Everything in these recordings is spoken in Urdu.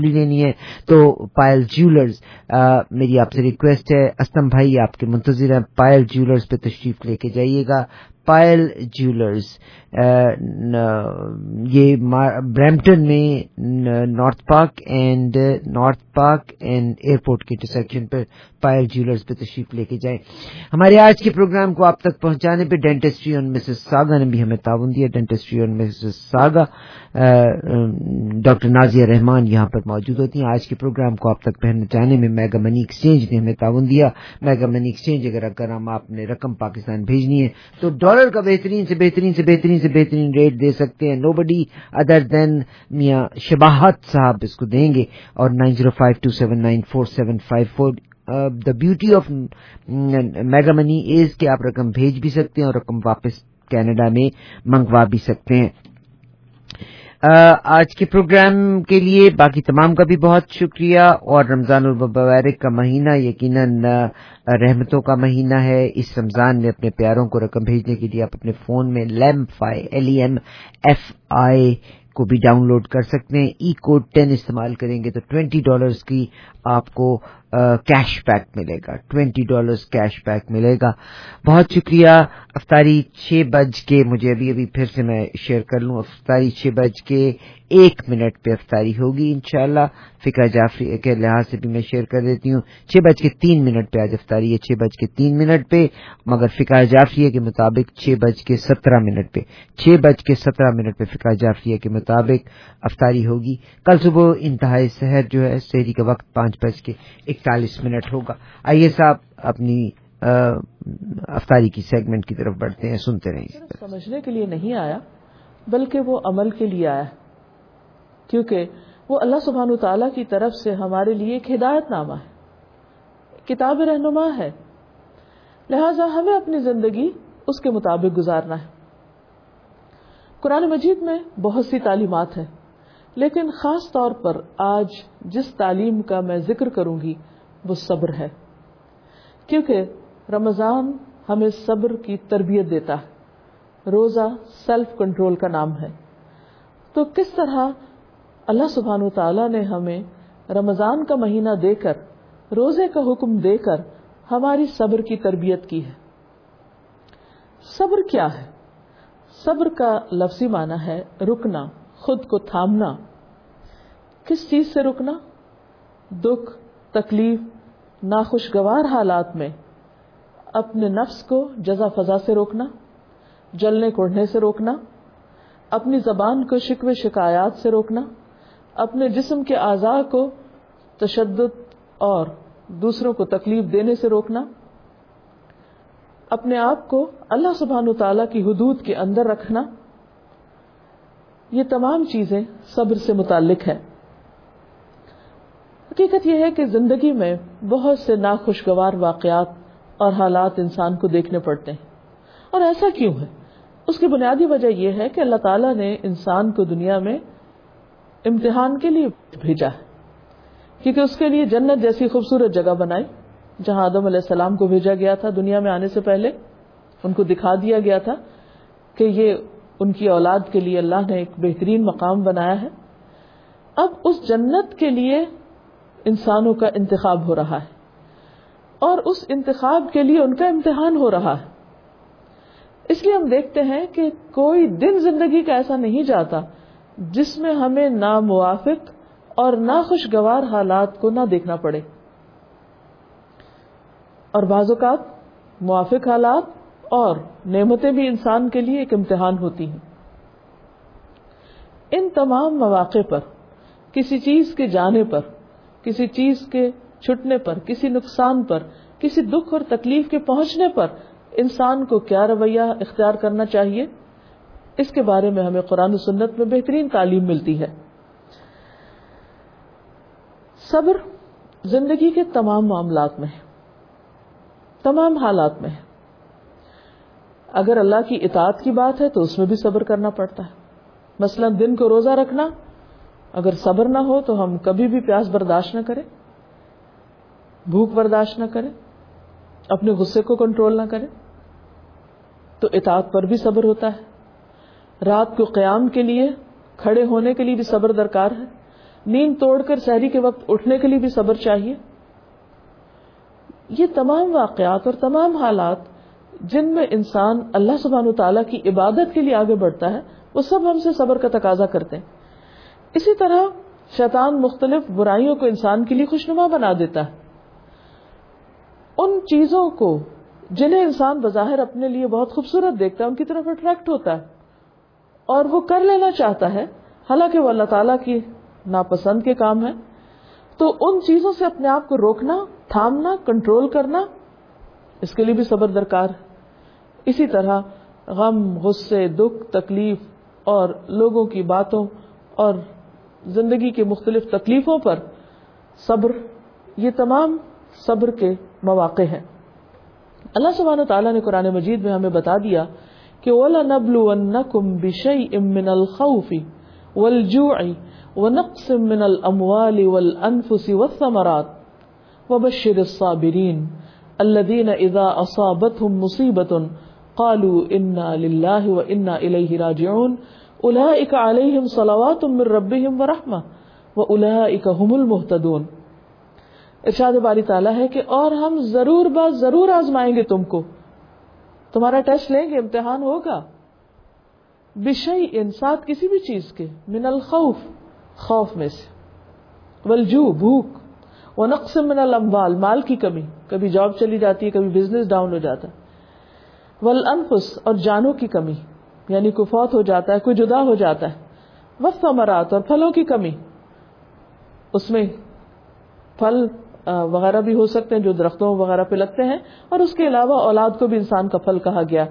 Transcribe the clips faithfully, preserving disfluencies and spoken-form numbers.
لینی ہے تو پائل جیولرز، میری آپ سے ریکویسٹ ہے، اسلم بھائی آپ کے منتظر ہیں، پائل جیولرز پہ تشریف لے کے جائیے گا. پائل جیولرز یہ برمپٹن میں north park and north park and airport کے انٹرسیکشن پہ پائل جیولرز پہ تشریف لے کے جائیں. ہمارے آج کے پروگرام کو آپ تک پہنچانے پہ ڈینٹسٹری آن مسز ساگا نے بھی ہمیں تعاون دیا. Dentistry on Mississauga doctor Nazia Rehman یہاں پر موجود ہوتی ہیں. آج کے پروگرام کو آپ تک پہنچانے میں میگا منی ایکسچینج نے ہمیں تعاون دیا. میگا منی ایکسچینج اگر اگر ہم آپ نے رقم پاکستان بھیجنی ہے تو ڈالر کا بہترین سے بہترین سے بہترین سے بہترین ریٹ دے سکتے ہیں. نو بڈی ادر دین میاں شباہت صاحب اس کو دیں گے. اور nine zero five two seven nine four seven five four. The beauty of mega money is کہ آپ رقم بھیج بھی سکتے ہیں اور رقم واپس کینیڈا میں منگوا بھی سکتے ہیں. آج کے پروگرام کے لیے باقی تمام کا بھی بہت شکریہ. اور رمضان المبارک کا مہینہ یقیناً رحمتوں کا مہینہ ہے. اس رمضان میں اپنے پیاروں کو رقم بھیجنے کے لیے آپ اپنے فون میں Lemfi L E M F I کو بھی ڈاؤن لوڈ کر سکتے ہیں. ای کوڈ ٹین استعمال کریں گے تو ٹوینٹی ڈالرز کی آپ کو کیش بیک ملے گا. ٹوینٹی ڈالرز کیش بیک ملے گا. بہت شکریہ. افطاری چھ بج کے مجھے ابھی ابھی پھر سے میں شیئر کر لوں. افطاری چھ بج کے ایک منٹ پہ افطاری ہوگی انشاءاللہ. فقہ جعفری کے لحاظ سے بھی میں شیئر کر دیتی ہوں. چھ بج کے تین منٹ پہ آج افطاری ہے. چھ بج کے تین منٹ پہ مگر فقہ جعفریہ کے مطابق چھ بج کے سترہ منٹ پہ چھ بج کے سترہ منٹ پہ فقہ جعفریہ کے مطابق افطاری ہوگی. کل صبح انتہائی سحر جو ہے سحری کا وقت پانچ بج کے اکتالیس منٹ ہوگا. آئیے صاحب اپنی افطاری کی سیگمنٹ کی طرف بڑھتے ہیں. سنتے رہیے. سمجھنے کے لیے نہیں آیا بلکہ وہ عمل کے لیے آیا، کیونکہ وہ اللہ سبحانہ تعالیٰ کی طرف سے ہمارے لیے ایک ہدایت نامہ ہے، کتاب رہنما ہے. لہذا ہمیں اپنی زندگی اس کے مطابق گزارنا ہے. قرآن مجید میں بہت سی تعلیمات ہیں، لیکن خاص طور پر آج جس تعلیم کا میں ذکر کروں گی وہ صبر ہے، کیونکہ رمضان ہمیں صبر کی تربیت دیتا ہے. روزہ سیلف کنٹرول کا نام ہے. تو کس طرح اللہ سبحانہ تعالیٰ نے ہمیں رمضان کا مہینہ دے کر، روزے کا حکم دے کر ہماری صبر کی تربیت کی ہے. صبر کیا ہے؟ صبر کا لفظی معنی ہے رکنا، خود کو تھامنا. کس چیز سے رکنا؟ دکھ، تکلیف، ناخوشگوار حالات میں اپنے نفس کو جزا فضا سے روکنا، جلنے کوڑنے سے روکنا، اپنی زبان کو شکوے شکایات سے روکنا، اپنے جسم کے اعضاء کو تشدد اور دوسروں کو تکلیف دینے سے روکنا، اپنے آپ کو اللہ سبحانہ تعالیٰ کی حدود کے اندر رکھنا. یہ تمام چیزیں صبر سے متعلق ہے. حقیقت یہ ہے کہ زندگی میں بہت سے ناخوشگوار واقعات اور حالات انسان کو دیکھنے پڑتے ہیں. اور ایسا کیوں ہے؟ اس کی بنیادی وجہ یہ ہے کہ اللہ تعالیٰ نے انسان کو دنیا میں امتحان کے لیے بھیجا ہے، کیونکہ اس کے لیے جنت جیسی خوبصورت جگہ بنائی جہاں آدم علیہ السلام کو بھیجا گیا تھا. دنیا میں آنے سے پہلے ان کو دکھا دیا گیا تھا کہ یہ ان کی اولاد کے لیے اللہ نے ایک بہترین مقام بنایا ہے. اب اس جنت کے لیے انسانوں کا انتخاب ہو رہا ہے اور اس انتخاب کے لیے ان کا امتحان ہو رہا ہے. اس لیے ہم دیکھتے ہیں کہ کوئی دن زندگی کا ایسا نہیں جاتا جس میں ہمیں ناموافق اور ناخوشگوار حالات کو نہ دیکھنا پڑے. اور بعض اوقات موافق حالات اور نعمتیں بھی انسان کے لیے ایک امتحان ہوتی ہیں. ان تمام مواقع پر، کسی چیز کے جانے پر، کسی چیز کے چھٹنے پر، کسی نقصان پر، کسی دکھ اور تکلیف کے پہنچنے پر انسان کو کیا رویہ اختیار کرنا چاہیے، اس کے بارے میں ہمیں قرآن و سنت میں بہترین تعلیم ملتی ہے. صبر زندگی کے تمام معاملات میں ہے، تمام حالات میں ہے. اگر اللہ کی اطاعت کی بات ہے تو اس میں بھی صبر کرنا پڑتا ہے. مثلا دن کو روزہ رکھنا، اگر صبر نہ ہو تو ہم کبھی بھی پیاس برداشت نہ کریں، بھوک برداشت نہ کریں، اپنے غصے کو کنٹرول نہ کریں تو اطاعت پر بھی صبر ہوتا ہے. رات کو قیام کے لیے، کھڑے ہونے کے لیے بھی صبر درکار ہے. نیند توڑ کر سحری کے وقت اٹھنے کے لیے بھی صبر چاہیے. یہ تمام واقعات اور تمام حالات جن میں انسان اللہ سبحانہ وتعالیٰ کی عبادت کے لیے آگے بڑھتا ہے وہ سب ہم سے صبر کا تقاضا کرتے ہیں. اسی طرح شیطان مختلف برائیوں کو انسان کے لیے خوشنما بنا دیتا ہے. ان چیزوں کو جنہیں انسان بظاہر اپنے لیے بہت خوبصورت دیکھتا ہے ان کی طرف اٹریکٹ ہوتا ہے اور وہ کر لینا چاہتا ہے، حالانکہ وہ اللہ تعالیٰ کی ناپسند کے کام ہے. تو ان چیزوں سے اپنے آپ کو روکنا، تھامنا، کنٹرول کرنا، اس کے لیے بھی صبر درکار ہے. اسی طرح غم، غصے، دکھ، تکلیف اور لوگوں کی باتوں اور زندگی کی مختلف تکلیفوں پر صبر، یہ تمام صبر کے مواقع ہیں. اللہ سبحانہ تعالیٰ نے قرآن مجید میں ہمیں بتا دیا کہ وَلَنَبْلُوَنَّكُمْ بِشَيْءٍ مِّنَ الْخَوْفِ وَالْجُوعِ وَنَقْصٍ مِّنَ الْأَمْوَالِ وَالْأَنفُسِ وَالثَّمَرَاتِ وَبَشِّرِ الصَّابِرِينَ الَّذِينَ إِذَا أَصَابَتْهُمْ مُصِيبَةٌ قَالُوا إِنَّا لِلَّهِ وَإِنَّا إِلَيْهِ رَاجِعُونَ أُولَئِكَ عَلَيْهِمْ صَلَوَاتٌ مِّن رَّبِّهِمْ وَرَحْمَةٌ وَأُولَئِكَ هُمُ الْمُهْتَدُونَ. ارشاد باری تعالیٰ ہے کہ اور ہم ضرور باز ضرور آزمائیں گے تم کو، تمہارا ٹیسٹ لیں گے، امتحان ہوگا. بشیء، ساتھ کسی بھی چیز کے، من الخوف، خوف میں سے، والجوع، بھوک، ونقص من الاموال، مال کی کمی، کبھی جاب چلی جاتی ہے، کبھی بزنس ڈاؤن ہو جاتا ہے، والانفس، اور جانوں کی کمی، یعنی کوئی فوت ہو جاتا ہے، کوئی جدا ہو جاتا ہے، والثمرات، اور پھلوں کی کمی، اس میں پھل وغیرہ بھی ہو سکتے ہیں جو درختوں وغیرہ پہ لگتے ہیں، اور اس کے علاوہ اولاد کو بھی انسان کا پھل کہا گیا.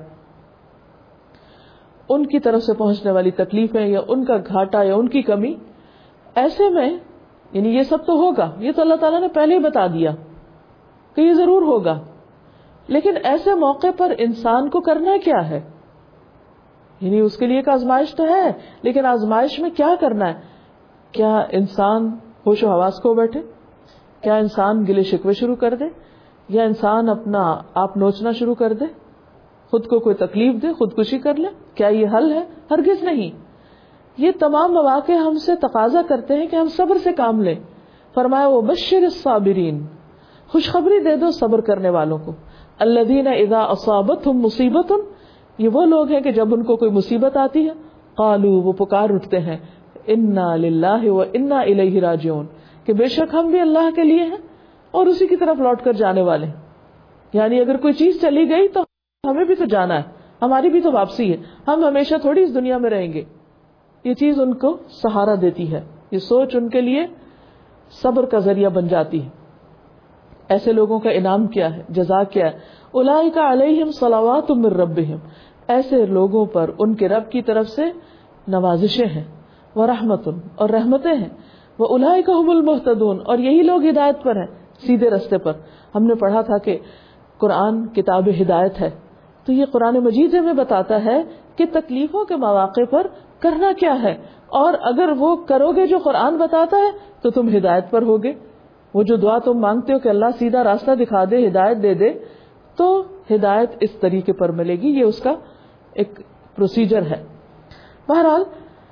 ان کی طرف سے پہنچنے والی تکلیفیں یا ان کا گھاٹا یا ان کی کمی، ایسے میں یعنی یہ سب تو ہوگا، یہ تو اللہ تعالیٰ نے پہلے ہی بتا دیا کہ یہ ضرور ہوگا. لیکن ایسے موقع پر انسان کو کرنا کیا ہے؟ یعنی اس کے لیے ایک آزمائش تو ہے، لیکن آزمائش میں کیا کرنا ہے؟ کیا انسان ہوش و حواس کھو بیٹھے؟ کیا انسان گلے شکوے شروع کر دے؟ یا انسان اپنا آپ نوچنا شروع کر دے، خود کو کوئی تکلیف دے، خودکشی کر لے؟ کیا یہ حل ہے؟ ہرگز نہیں. یہ تمام مواقع ہم سے تقاضا کرتے ہیں کہ ہم صبر سے کام لیں. فرمایا وبشر الصابرین، خوشخبری دے دو صبر کرنے والوں کو. الذین اذا اصابتهم مصیبۃ، یہ وہ لوگ ہیں کہ جب ان کو کوئی مصیبت آتی ہے، قالوا، وہ پکار اٹھتے ہیں، انا للہ وانا الیہ راجعون، کہ بے شک ہم بھی اللہ کے لیے ہیں اور اسی کی طرف لوٹ کر جانے والے ہیں. یعنی اگر کوئی چیز چلی گئی تو ہمیں بھی تو جانا ہے، ہماری بھی تو واپسی ہے، ہم ہمیشہ تھوڑی اس دنیا میں رہیں گے. یہ چیز ان کو سہارا دیتی ہے، یہ سوچ ان کے لیے صبر کا ذریعہ بن جاتی ہے. ایسے لوگوں کا انعام کیا ہے، جزا کیا ہے؟ اولئک علیہم صلوات من ربہم، ایسے لوگوں پر ان کے رب کی طرف سے نوازشیں ہیں، ورحمت، اور رحمتیں ہیں، واولئک هم المہتدون، اور یہی لوگ ہدایت پر ہیں، سیدھے رستے پر. ہم نے پڑھا تھا کہ قرآن کتاب ہدایت ہے، تو یہ قرآن مجید ہمیں بتاتا ہے کہ تکلیفوں کے مواقع پر کرنا کیا ہے، اور اگر وہ کرو گے جو قرآن بتاتا ہے تو تم ہدایت پر ہوگے. وہ جو دعا تم مانگتے ہو کہ اللہ سیدھا راستہ دکھا دے، ہدایت دے دے، تو ہدایت اس طریقے پر ملے گی. یہ اس کا ایک پروسیجر ہے. بہرحال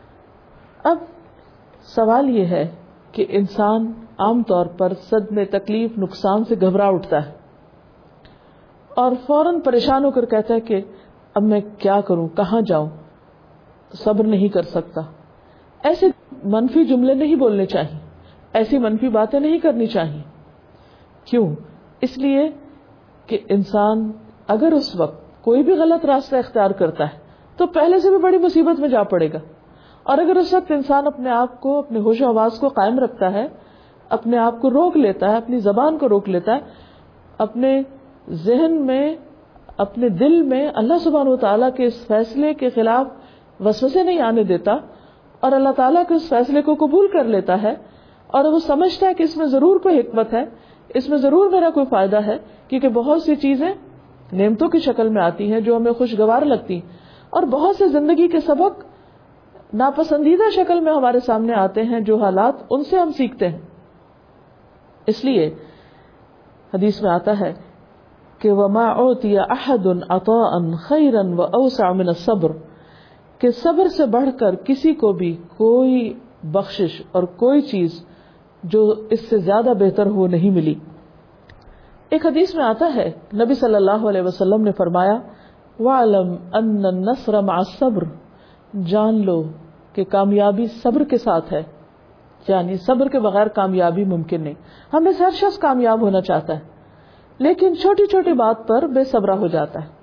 اب سوال یہ ہے کہ انسان عام طور پر صدمے، تکلیف، نقصان سے گھبرا اٹھتا ہے اور فوراً پریشان ہو کر کہتا ہے کہ اب میں کیا کروں، کہاں جاؤں، صبر نہیں کر سکتا. ایسے منفی جملے نہیں بولنے چاہیے، ایسی منفی باتیں نہیں کرنی چاہیے. کیوں؟ اس لیے کہ انسان اگر اس وقت کوئی بھی غلط راستہ اختیار کرتا ہے تو پہلے سے بھی بڑی مصیبت میں جا پڑے گا. اور اگر اس وقت انسان اپنے آپ کو، اپنے ہوش و حواس کو قائم رکھتا ہے، اپنے آپ کو روک لیتا ہے، اپنی زبان کو روک لیتا ہے، اپنے ذہن میں، اپنے دل میں اللہ سبحانہ وتعالیٰ کے اس فیصلے کے خلاف وسوسے نہیں آنے دیتا اور اللہ تعالیٰ کے اس فیصلے کو قبول کر لیتا ہے، اور وہ سمجھتا ہے کہ اس میں ضرور کوئی حکمت ہے، اس میں ضرور میرا کوئی فائدہ ہے، کیونکہ بہت سی چیزیں نعمتوں کی شکل میں آتی ہیں جو ہمیں خوشگوار لگتی ہیں، اور بہت سے زندگی کے سبق ناپسندیدہ شکل میں ہمارے سامنے آتے ہیں، جو حالات ان سے ہم سیکھتے ہیں. اس لیے حدیث میں آتا ہے کہ وَمَا أُعْطِيَ أَحَدٌ عَطَاءً خَيْرًا وَأَوْسَعَ مِنَ الصَّبْرِ، کہ صبر سے بڑھ کر کسی کو بھی کوئی بخشش اور کوئی چیز جو اس سے زیادہ بہتر ہو نہیں ملی. ایک حدیث میں آتا ہے نبی صلی اللہ علیہ وسلم نے فرمایا وَعْلَمْ أَنَّ النَّصْرَ مَعَ الصَّبْرِ، جان لو کہ کامیابی صبر کے ساتھ ہے، یعنی صبر کے بغیر کامیابی ممکن نہیں. ہمیں ہر شخص کامیاب ہونا چاہتا ہے لیکن چھوٹی چھوٹی بات پر بے صبرا ہو جاتا ہے.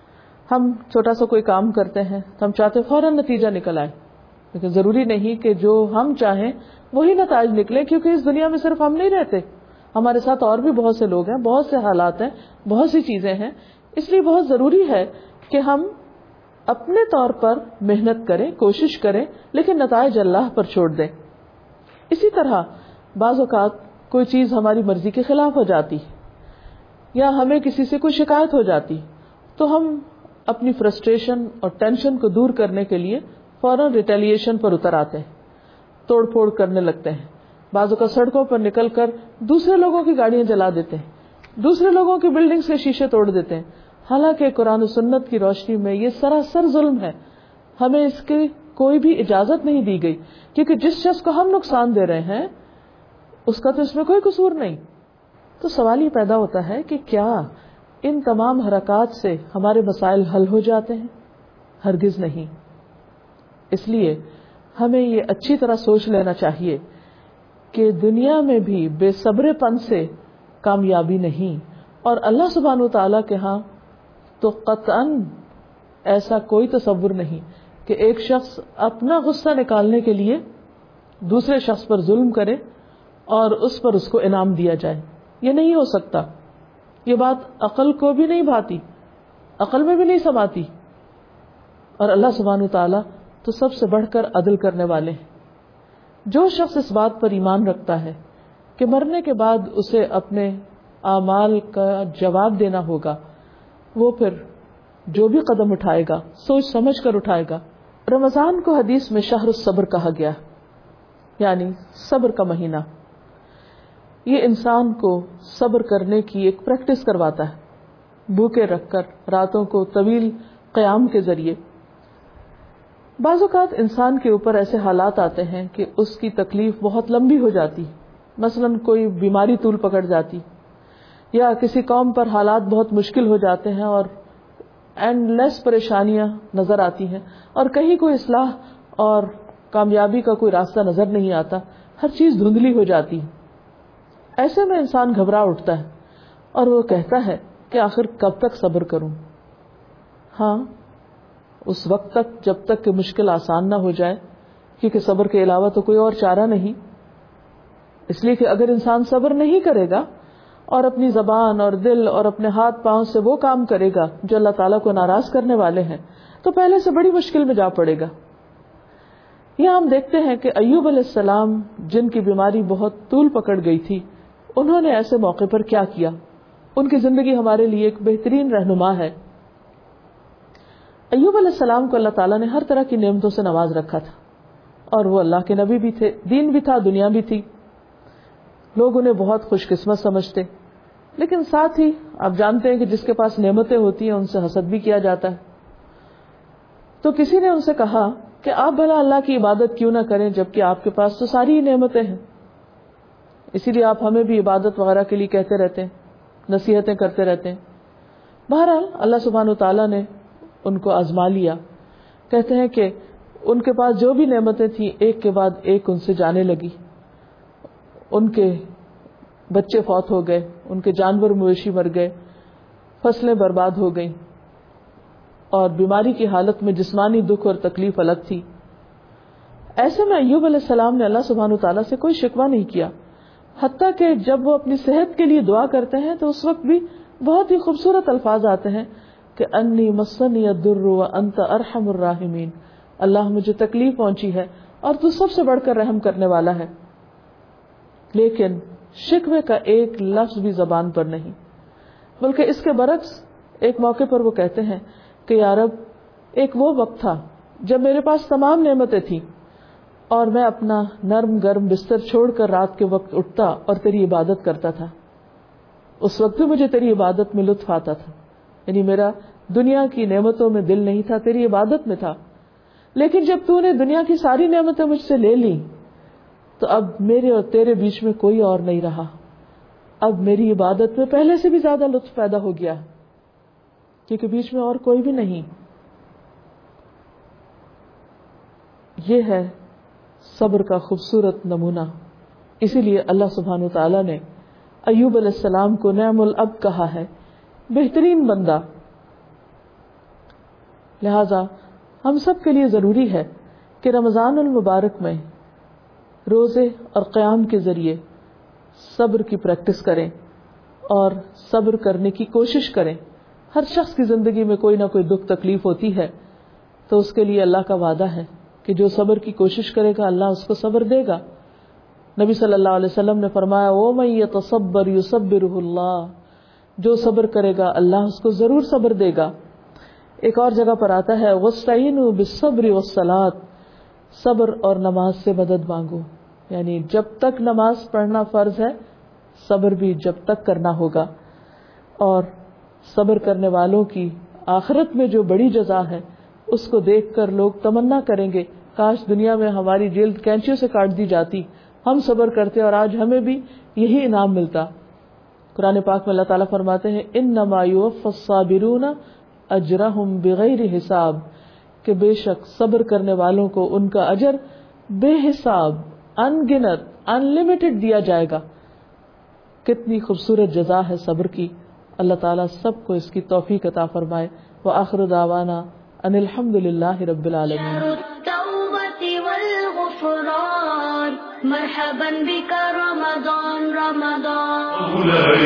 ہم چھوٹا سا کوئی کام کرتے ہیں تو ہم چاہتے فوراً نتیجہ نکل آئے، لیکن ضروری نہیں کہ جو ہم چاہیں وہی نتائج نکلے، کیونکہ اس دنیا میں صرف ہم نہیں رہتے، ہمارے ساتھ اور بھی بہت سے لوگ ہیں، بہت سے حالات ہیں، بہت سی چیزیں ہیں. اس لیے بہت ضروری ہے کہ ہم اپنے طور پر محنت کریں، کوشش کریں، لیکن نتائج اللہ پر چھوڑ دیں. اسی طرح بعض اوقات کوئی چیز ہماری مرضی کے خلاف ہو جاتی یا ہمیں کسی سے کوئی شکایت ہو جاتی تو ہم اپنی فرسٹریشن اور ٹینشن کو دور کرنے کے لیے فوراً ریٹیلیشن پر اتر آتے ہیں، توڑ پھوڑ کرنے لگتے ہیں. بعض اوقات سڑکوں پر نکل کر دوسرے لوگوں کی گاڑیاں جلا دیتے ہیں، دوسرے لوگوں کی بلڈنگز کے شیشے توڑ دیتے ہیں، حالانکہ قرآن و سنت کی روشنی میں یہ سراسر ظلم ہے. ہمیں اس کی کوئی بھی اجازت نہیں دی گئی، کیونکہ جس شخص کو ہم نقصان دے رہے ہیں اس کا تو اس میں کوئی قصور نہیں. تو سوال یہ پیدا ہوتا ہے کہ کیا ان تمام حرکات سے ہمارے مسائل حل ہو جاتے ہیں؟ ہرگز نہیں. اس لیے ہمیں یہ اچھی طرح سوچ لینا چاہیے کہ دنیا میں بھی بے صبر پن سے کامیابی نہیں، اور اللہ سبحانہ وتعالیٰ کے ہاں تو قطعاً ایسا کوئی تصور نہیں کہ ایک شخص اپنا غصہ نکالنے کے لیے دوسرے شخص پر ظلم کرے اور اس پر اس کو انعام دیا جائے. یہ نہیں ہو سکتا. یہ بات عقل کو بھی نہیں بھاتی، عقل میں بھی نہیں سماتی. اور اللہ سبحانہ وتعالیٰ تو سب سے بڑھ کر عدل کرنے والے ہیں. جو شخص اس بات پر ایمان رکھتا ہے کہ مرنے کے بعد اسے اپنے اعمال کا جواب دینا ہوگا، وہ پھر جو بھی قدم اٹھائے گا سوچ سمجھ کر اٹھائے گا. رمضان کو حدیث میں شہر الصبر کہا گیا، یعنی صبر کا مہینہ. یہ انسان کو صبر کرنے کی ایک پریکٹس کرواتا ہے، بھوکے رکھ کر راتوں کو طویل قیام کے ذریعے. بعض اوقات انسان کے اوپر ایسے حالات آتے ہیں کہ اس کی تکلیف بہت لمبی ہو جاتی، مثلاً کوئی بیماری طول پکڑ جاتی، یا کسی قوم پر حالات بہت مشکل ہو جاتے ہیں اور اینڈ لیس پریشانیاں نظر آتی ہیں، اور کہیں کوئی اصلاح اور کامیابی کا کوئی راستہ نظر نہیں آتا، ہر چیز دھندلی ہو جاتی. ایسے میں انسان گھبرا اٹھتا ہے اور وہ کہتا ہے کہ آخر کب تک صبر کروں. ہاں، اس وقت تک جب تک کہ مشکل آسان نہ ہو جائے، کیونکہ صبر کے علاوہ تو کوئی اور چارہ نہیں. اس لیے کہ اگر انسان صبر نہیں کرے گا اور اپنی زبان اور دل اور اپنے ہاتھ پاؤں سے وہ کام کرے گا جو اللہ تعالیٰ کو ناراض کرنے والے ہیں، تو پہلے سے بڑی مشکل میں جا پڑے گا. یہاں ہم دیکھتے ہیں کہ ایوب علیہ السلام، جن کی بیماری بہت طول پکڑ گئی تھی، انہوں نے ایسے موقع پر کیا کیا. ان کی زندگی ہمارے لیے ایک بہترین رہنما ہے. ایوب علیہ السلام کو اللہ تعالیٰ نے ہر طرح کی نعمتوں سے نواز رکھا تھا، اور وہ اللہ کے نبی بھی تھے، دین بھی تھا، دنیا بھی تھی. لوگ انہیں بہت خوش قسمت سمجھتے، لیکن ساتھ ہی آپ جانتے ہیں کہ جس کے پاس نعمتیں ہوتی ہیں ان سے حسد بھی کیا جاتا ہے. تو کسی نے ان سے کہا کہ آپ بھلا اللہ کی عبادت کیوں نہ کریں جبکہ آپ کے پاس تو ساری ہی نعمتیں ہیں. اسی لیے آپ ہمیں بھی عبادت وغیرہ کے لیے کہتے رہتے ہیں، نصیحتیں کرتے رہتے ہیں. بہرحال اللہ سبحانہ وتعالیٰ نے ان کو آزما لیا. کہتے ہیں کہ ان کے پاس جو بھی نعمتیں تھیں ایک کے بعد ایک ان سے جانے لگی. ان کے بچے فوت ہو گئے، ان کے جانور مویشی مر گئے، فصلیں برباد ہو گئیں، اور بیماری کی حالت میں جسمانی دکھ اور تکلیف الگ تھی. ایسے میں ایوب علیہ السلام نے اللہ سبحانہ وتعالیٰ سے کوئی شکوہ نہیں کیا، حتیٰ کہ جب وہ اپنی صحت کے لیے دعا کرتے ہیں تو اس وقت بھی بہت ہی خوبصورت الفاظ آتے ہیں کہ انی مسنی الضر وانت ارحم الراحمین، اللہ مجھے تکلیف پہنچی ہے اور تو سب سے بڑھ کر رحم کرنے والا ہے. لیکن شکوے کا ایک لفظ بھی زبان پر نہیں، بلکہ اس کے برعکس ایک موقع پر وہ کہتے ہیں کہ یا رب، ایک وہ وقت تھا جب میرے پاس تمام نعمتیں تھیں اور میں اپنا نرم گرم بستر چھوڑ کر رات کے وقت اٹھتا اور تیری عبادت کرتا تھا. اس وقت بھی مجھے تیری عبادت میں لطف آتا تھا، یعنی میرا دنیا کی نعمتوں میں دل نہیں تھا، تیری عبادت میں تھا. لیکن جب تو نے دنیا کی ساری نعمتیں مجھ سے لے لی تو اب میرے اور تیرے بیچ میں کوئی اور نہیں رہا. اب میری عبادت میں پہلے سے بھی زیادہ لطف پیدا ہو گیا کیونکہ بیچ میں اور کوئی بھی نہیں. یہ ہے صبر کا خوبصورت نمونہ. اسی لیے اللہ سبحانہ وتعالی نے ایوب علیہ السلام کو نعم الاب کہا ہے، بہترین بندہ. لہذا ہم سب کے لیے ضروری ہے کہ رمضان المبارک میں روزے اور قیام کے ذریعے صبر کی پریکٹس کریں اور صبر کرنے کی کوشش کریں. ہر شخص کی زندگی میں کوئی نہ کوئی دکھ تکلیف ہوتی ہے تو اس کے لیے اللہ کا وعدہ ہے کہ جو صبر کی کوشش کرے گا اللہ اس کو صبر دے گا. نبی صلی اللہ علیہ وسلم نے فرمایا وَمَن يَتَصَبَّرْ يُصَبِّرْهُ اللَّهُ، جو صبر کرے گا اللہ اس کو ضرور صبر دے گا. ایک اور جگہ پر آتا ہے وَاسْتَعِينُوا بِالصَّبْرِ وَالصَّلَاةِ، صبر اور نماز سے مدد مانگو. یعنی جب تک نماز پڑھنا فرض ہے صبر بھی جب تک کرنا ہوگا. اور صبر کرنے والوں کی آخرت میں جو بڑی جزا ہے اس کو دیکھ کر لوگ تمنا کریں گے کاش دنیا میں ہماری جلد کینچیوں سے کاٹ دی جاتی، ہم صبر کرتے اور آج ہمیں بھی یہی انعام ملتا. قرآن پاک میں اللہ تعالیٰ فرماتے ہیں انما یوفی الصابرون اجرہم بغیر حساب، کہ بے شک صبر کرنے والوں کو ان کا اجر بے حساب، ان گنت، ان لمیٹڈ دیا جائے گا. کتنی خوبصورت جزا ہے صبر کی. اللہ تعالیٰ سب کو اس کی توفیق عطا فرمائے. وآخر دعوانا ان الحمد للہ رب العالمین. مرحبا بك رمضان رمضان.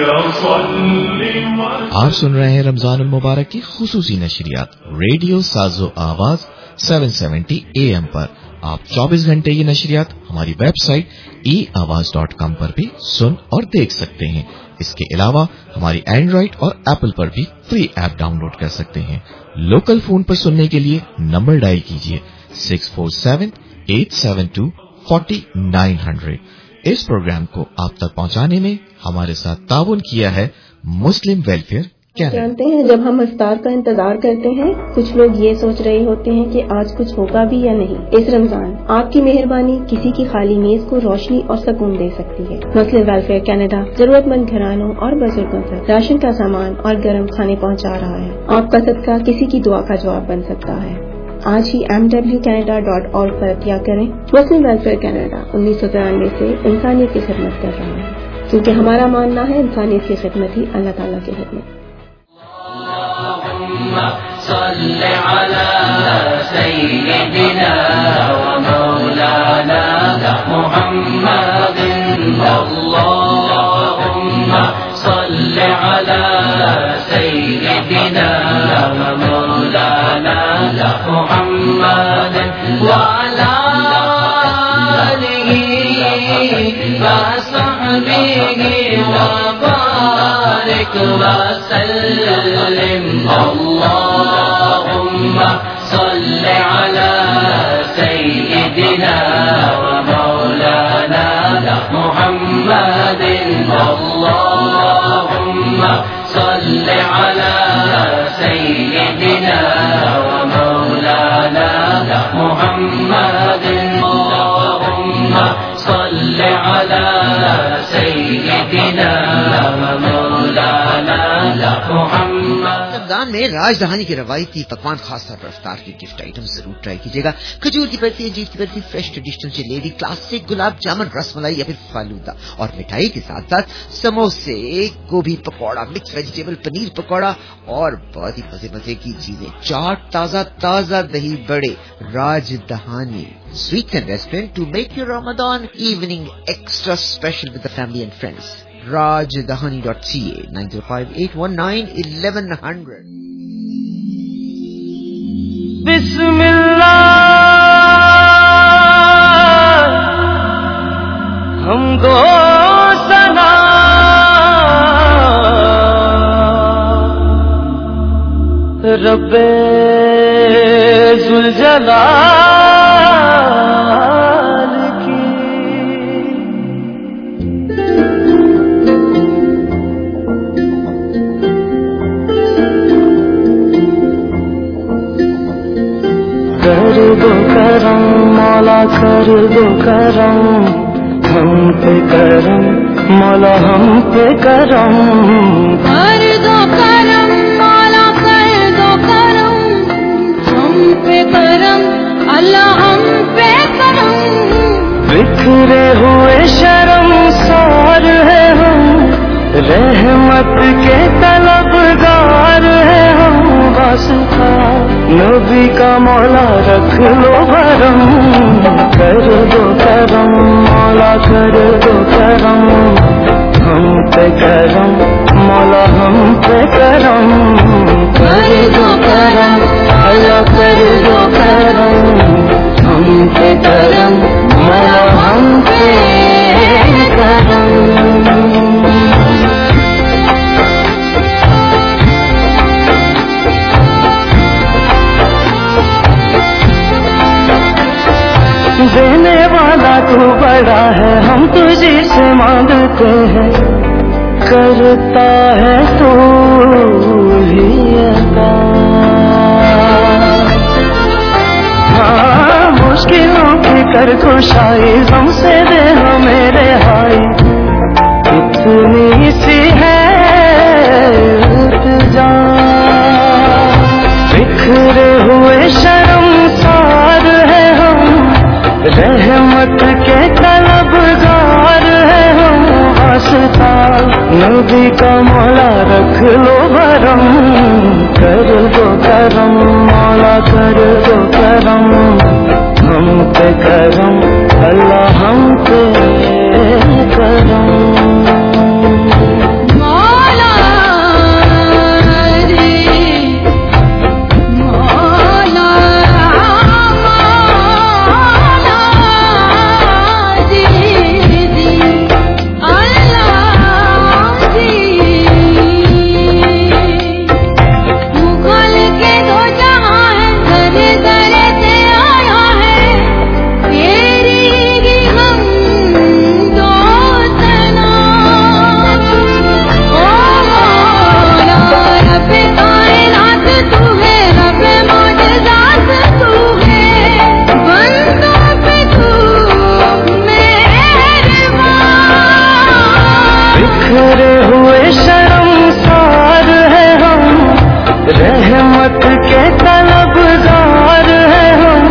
آپ سن رہے ہیں رمضان المبارک کی خصوصی نشریات ریڈیو سازو آواز سیون سیونٹی اے ایم پر. آپ چوبیس گھنٹے یہ نشریات ہماری ویب سائٹ ای آواز ڈاٹ کام پر بھی سن اور دیکھ سکتے ہیں. اس کے علاوہ ہماری اینڈرائڈ اور ایپل پر بھی فری ایپ ڈاؤن لوڈ کر سکتے ہیں. لوکل فون پر سننے کے لیے نمبر ڈائل کیجیے six four seven eight seven two forty nine hundred. اس پروگرام کو آپ تک پہنچانے میں ہمارے ساتھ تعاون کیا ہے مسلم ویلفیئر کینیڈا. جانتے ہیں جب ہم افطار کا انتظار کرتے ہیں کچھ لوگ یہ سوچ رہے ہوتے ہیں کہ آج کچھ ہوگا بھی یا نہیں. اس رمضان آپ کی مہربانی کسی کی خالی میز کو روشنی اور سکون دے سکتی ہے. مسلم ویلفیئر کینیڈا ضرورت مند گھرانوں اور بزرگوں تک راشن کا سامان اور گرم کھانے پہنچا رہا ہے. آپ کا صدقہ کسی کی دعا کا جواب بن سکتا ہے. آج ہی M W Canada dot org پر عطیہ کریں. مسلم ویلفیئر کینیڈا انیس سو ترانوے سے انسانیت کی خدمت کر رہا ہے کیونکہ ہمارا ماننا ہے انسانیت کی خدمت ہی اللہ تعالیٰ کی خدمت. صل على سيدنا ومولانا محمد. اللهم صل على سيدنا ومولانا محمد وعلى آله وصحبه وبارك وسلم. اللهم صل على سيدنا ومولانا محمد. اللهم صل على سيدنا ومولانا محمد. اللهم صل على سيدنا ومولانا محمد. رمضان میں راج دہانی کی روایتی پکوان خاص طور پر افطار کی گفٹ آئٹم ضرور ٹرائی کیجیے گا. کھجور کی برفی، انجیر کی barfi, fresh traditional jalebi, classic gulab jamun, rasmalai یا پھر فالودہ، اور مٹھائی کے ساتھ ساتھ سموسے، گوبھی پکوڑا، مکس ویجیٹیبل پنیر پکوڑا اور بہت ہی مزے مزے کی چیزیں، چاٹ، تازہ تازہ دہی bade. Rajdhani sweets and restaurant to make your Ramzan evening extra special with the family and friends. Rajdhani dot C A nine zero five eight one nine eleven hundred. بسم اللہ ہم کو سنا رب ذوالجلال کی. کر دو کرم مولا کر دو کرم ہم پہ کرم مولا ہم پہ کرم کر دو کرم مولا کر دو کرم ہم پہ کرم اللہ ہم پہ کرم بکھرے ہوئے شرم سار ہے ہم رحمت کے طلبگار ہے ہم واسطہ نبی کا مولا رکھ لو بھرم کر دو کرم مولا کر دو کرم ہم پہ کرم مولا ہم پہ کرم کر دو کرم اللہ کر دو کرم ہم پہ کرم مولا ہم پہ کرم دینے والا تو بڑا ہے ہم تجھے سے مانگتے ہیں کرتا ہے تو ہی عطا ہاں مشکلوں کی کر کشائی ہم سے دے ہمیں رہائی اتنی سی ہے التجا بکھرے ہوئے شرم سار ہے ہم رحمت کے طلبگار ہے ہم واسطہ نبی کا مولا رکھ لو بھرم کر دو کرم مولا کر دو کرم ہم پہ کرم اللہ ہم پہ کرم رحمت کے طلبگار ہے ہم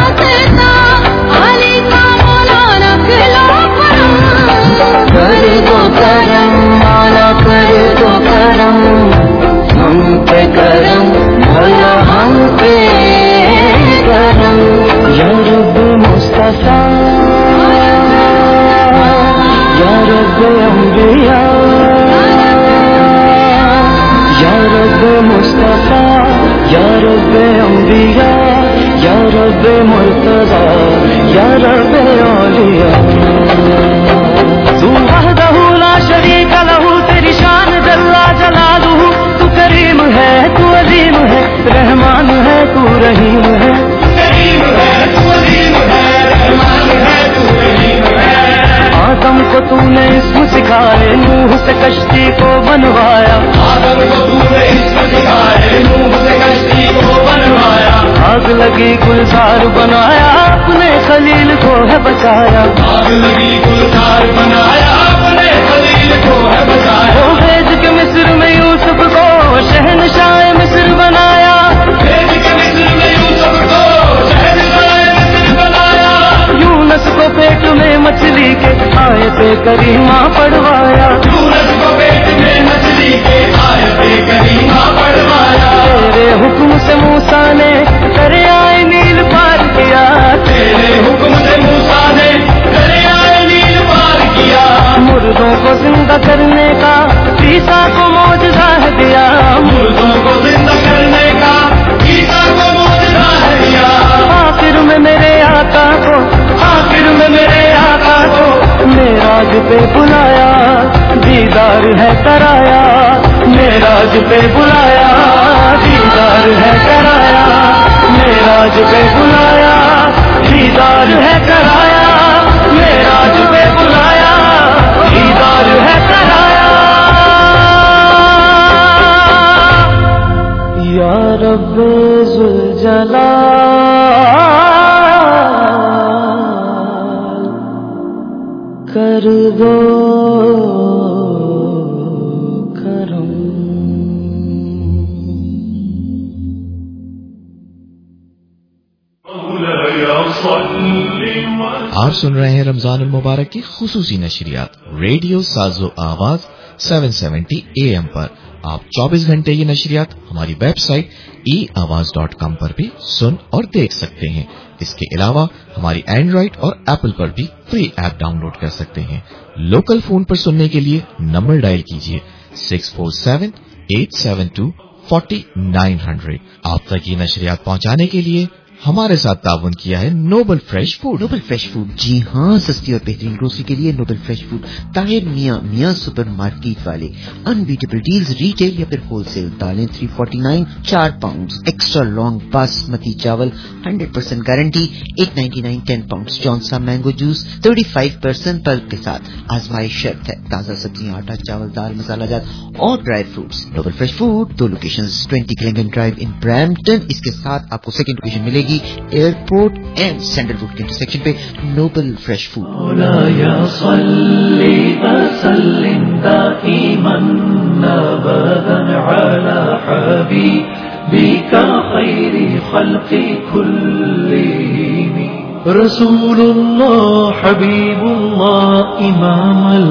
علی کا مولا رکھ لو کرم کر دو کرم مولا کر دو کرم ہم پہ کرم مولا ہم پہ کرم یا رب مصطفیٰ یا رب انبیاء یا رب مصطفیٰ یا رب انبیاء یا رب مرتضیٰ یا رب اولیاء تو وحدہ لا شریک لہ تیری شان جل جلالہ تو کریم ہے تو عظیم ہے رحمان ہے تو رحیم ہے کریم ہے تو عظیم ہے رحمان ہے تو رحیم ہے آدم کو تو نے اسم سکھائے نوح سے کشتی کو بنوایا آدم کو تو نے اسم سکھائے نوح سے کشتی کو بنوایا آگ لگی گلزار بنایا اپنے خلیل کو ہے بچایا آگ لگی گلزار بنایا اپنے خلیل کو ہے بچایا وہ بھیج کے مصر میں یوسف کو شہنشاہ مصر بنایا بھیج کے مصر میں یوسف کو شہنشاہ مصر بنایا یونس کو پیٹ میں مچھلی کے آیت کریمہ پڑھوایا یونس کو پیٹ میں مچھلی کے آیت کریمہ پڑھوایا تیرے حکم سے موسیٰ نے دریائے نیل پار کیا تیرے حکم سے موسیٰ نے دریائے نیل پار کیا مردوں کو زندہ کرنے کا عیسیٰ کو معجزہ ہے دیا مردوں کو زندہ کرنے کا عیسیٰ کو معجزہ ہے دیا آخر میں میرے آقا کو آخر میں میرے آقا کو معراج پہ بلایا دیدار ہے کرایا معراج پہ بلایا دیدار ہے کرایا معراج پہ بلایا دیدار ہے کرایا معراج پہ بلایا دیدار ہے کرایا یا رب ذوالجلال کر आप सुन रहे हैं रमजान मुबारक की खुसूसी नशरियात रेडियो साजो आवाज सात सौ सत्तर ए एम पर। आप चौबीस घंटे ये नशरियात हमारी वेबसाइट ई आवाज डॉट कॉम पर भी सुन और देख सकते हैं। इसके अलावा हमारी एंड्रॉइड और एप्पल पर भी फ्री ऐप डाउनलोड कर सकते हैं। लोकल फोन पर सुनने के लिए नंबर डायल कीजिए six four seven eight seven two forty nine hundred. आप तक ये नशरियात पहुंचाने के लिए हमारे साथ ताउन किया है Noble Fresh Food. Noble Fresh Food, जी हाँ, सस्ती और बेहतरीन ग्रोसरी के लिए Nobel Fresh food, Tahir Mian Mian super market वाले। अनबीटेबल डील्स रिटेल या फिर होलसेल। दालें थ्री फोर्टी नाइन चार पाउंड, एक्स्ट्रा लॉन्ग बासमती चावल hundred percent guarantee eight ninety nine ten pound. जॉनसा mango juice thirty five percent pulp के साथ, आजमाइश शर्त है। ताज़ा सब्जियाँ, आटा, चावल, दाल, मसाला जात और dry fruits. Noble Fresh Food, दो लोकेशन, ट्वेंटी क्लिंगन ड्राइव इन ब्रैम्पटन। इसके साथ आपको सेकेंड लोकेशन मिलेगी एयरपोर्ट एंड सैंडल वुड के इंटरसेक्शन पे। Noble Fresh Food. रसूलुल्लाह हबीबुल्लाह इमामुल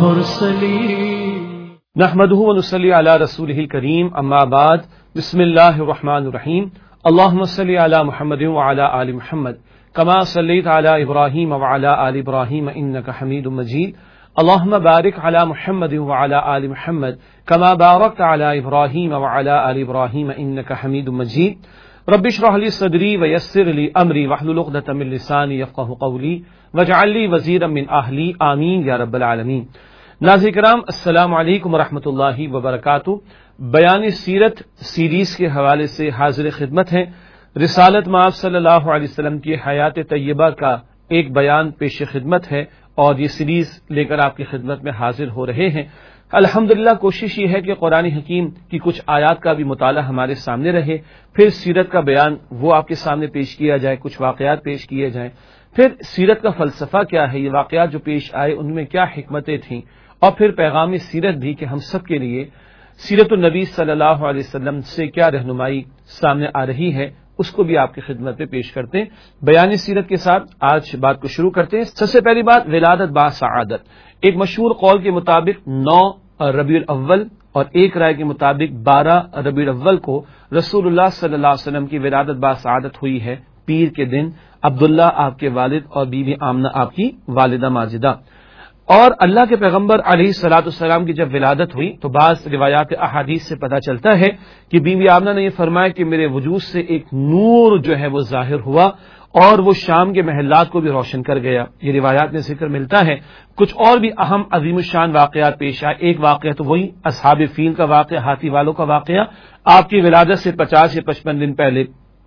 मुरसलीन नहमदुहु व नुसल्ली अला रसूलिहिल करीम अम्मा बाद बिस्मिल्लाहिर रहमानिर रहीम अल्लाहुम्मा सल्ली अला मुहम्मद व अला आलि मुहम्मद कमा सल्लैता अला इब्राहीम व अला आलि इब्राहीम इन्नका हमीदुम मजीद अल्लाहुम्मा बारिक अला मुहम्मद व अला आलि मुहम्मद कमा बारकता अला इब्राहीम व अला आलि इब्राहीम इन्नका हमीदुम मजीद रब्बि इश्रह ली सदरी व यस्सिर ली अमरी वहलुल उक़दतम मिन लिसानी यफ़क़हू क़ौली वजअल ली वज़ीरम मिन अहली आमीन या रब्बल आलमीन। नाज़रीन किराम, अस्सलामु अलैकुम व रहमतुल्लाहि व बरकातुहू। बयान सीरत सीरीज के हवाले से हाजिर खिदमत है। रिसालत माब सल्लल्लाहु अलैहि वसल्लम की हयात तय्यबा का एक बयान पेश खिदमत है और ये सीरीज लेकर आपकी खिदमत में हाजिर हो रहे हैं। अल्हम्दुलिल्लाह, कोशिश ये है कि कुरान हकीम की कुछ आयात का भी मुताला हमारे सामने रहे, फिर सीरत का बयान वो आपके सामने पेश किया जाए, कुछ वाकयात पेश किए जाएं, फिर सीरत का फलसफा क्या है, ये वाकयात जो पेश आए उनमें क्या हिकमतें थीं, और फिर पैगाम सीरत भी कि हम सब के लिए सीरत नबी सल्लल्लाहु अलैहि वसल्लम से क्या रहनुमाई सामने आ रही है, उसको भी आपकी खिदमत में पेश करते हैं। बयान सीरत के साथ आज बात को शुरू करते हैं। सबसे पहली बात, विलादत बा सआदत। एक मशहूर कौल के मुताबिक नौ रबीउल अव्वल और एक राय के मुताबिक बारह रबीउल अव्वल को रसूलुल्लाह सल्लल्लाहु अलैहि वसल्लम की विलादत बा सआदत हुई है। पीर के दिन अब्दुल्ला आपके वालिद और बीवी आमना आपकी वालिदा माजिदा। और अल्लाह के पैगंबर अलैहिस्सलाम की जब विलादत हुई तो बाज़ रिवायात अहादीस से पता चलता है कि बीवी आमना ने यह फरमाया कि मेरे वजूद से एक नूर जो है वो जाहिर हुआ और वो शाम के महल्लात को भी रोशन कर गया। ये रिवायात में जिक्र मिलता है। कुछ और भी अहम अजीमुशान वाकयात पेश आए। एक वाकया तो वही असहाब फील का वाकया, हाथी वालों का वाकया, आपकी विलादत से पचास या पचपन दिन पहले।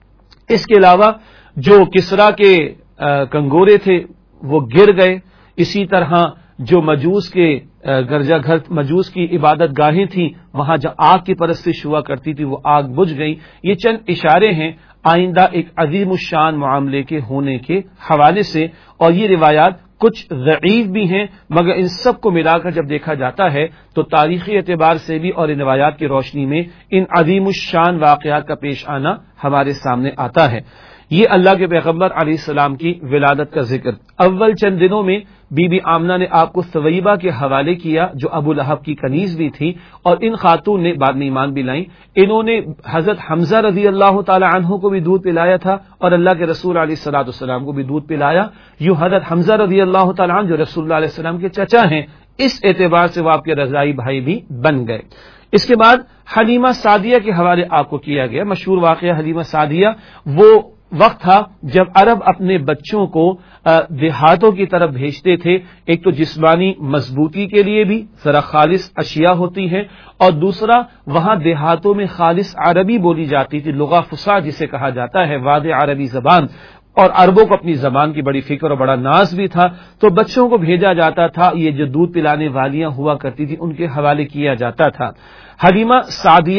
इसके अलावा जो किसरा के कंगोरे थे वो गिर गए। इसी तरह जो मजूस के गर्जा घर, मजूस की इबादत गाहें थीं, वहां जहां आग की परस्तिश हुआ करती थी वो आग बुझ गई। ये चंद इशारे हैं आइंदा एक अजीमुशान मामले के होने के हवाले से, और ये रिवायात कुछ ज़ईफ भी हैं, मगर इन सब को मिलाकर जब देखा जाता है तो तारीखी एतबार से भी और इन रिवायात की रोशनी में इन अजीमुशान वाकयात का पेश आना हमारे सामने आता है। ये अल्लाह के पैगंबर अलैहिस्सलाम की विलादत का जिक्र। अव्वल चंद दिनों में बीबी आमना ने आपको सवैबा के हवाले किया जो अबू लहब की कनीज भी थी, और इन खातून ने बाद में ईमान भी लाई। इन्होंने हजरत हमजा रजी अल्लाह तआला अन्हु को भी दूध पिलाया था और अल्लाह के रसूल अलैहिस्सलाम को भी दूध पिलाया। यूं हजरत हमजा रजी अल्लाह तआला अन्हु जो रसूलुल्लाह अलैहि वसल्लम के चचा हैं, इस एतबार से वो आपके रज़ाई भाई भी बन गए। इसके बाद हलीमा सादिया के हवाले आपको किया गया। मशहूर वाकया हलीमा सादिया वो वक्त था जब अरब अपने बच्चों को देहातों की तरफ भेजते थे। एक तो जिस्मानी मजबूती के लिए भी जरा खालिस अशिया होती हैं, और दूसरा वहां देहातों में खालिस अरबी बोली जाती थी, लुगा फुसा जिसे कहा जाता है, वादे अरबी जबान। और अरबों को अपनी जबान की बड़ी फिक्र और बड़ा नाज भी था, तो बच्चों को भेजा जाता था। ये जो दूध पिलाने वालियां हुआ करती थी उनके हवाले किया जाता था। हलीमा सादिया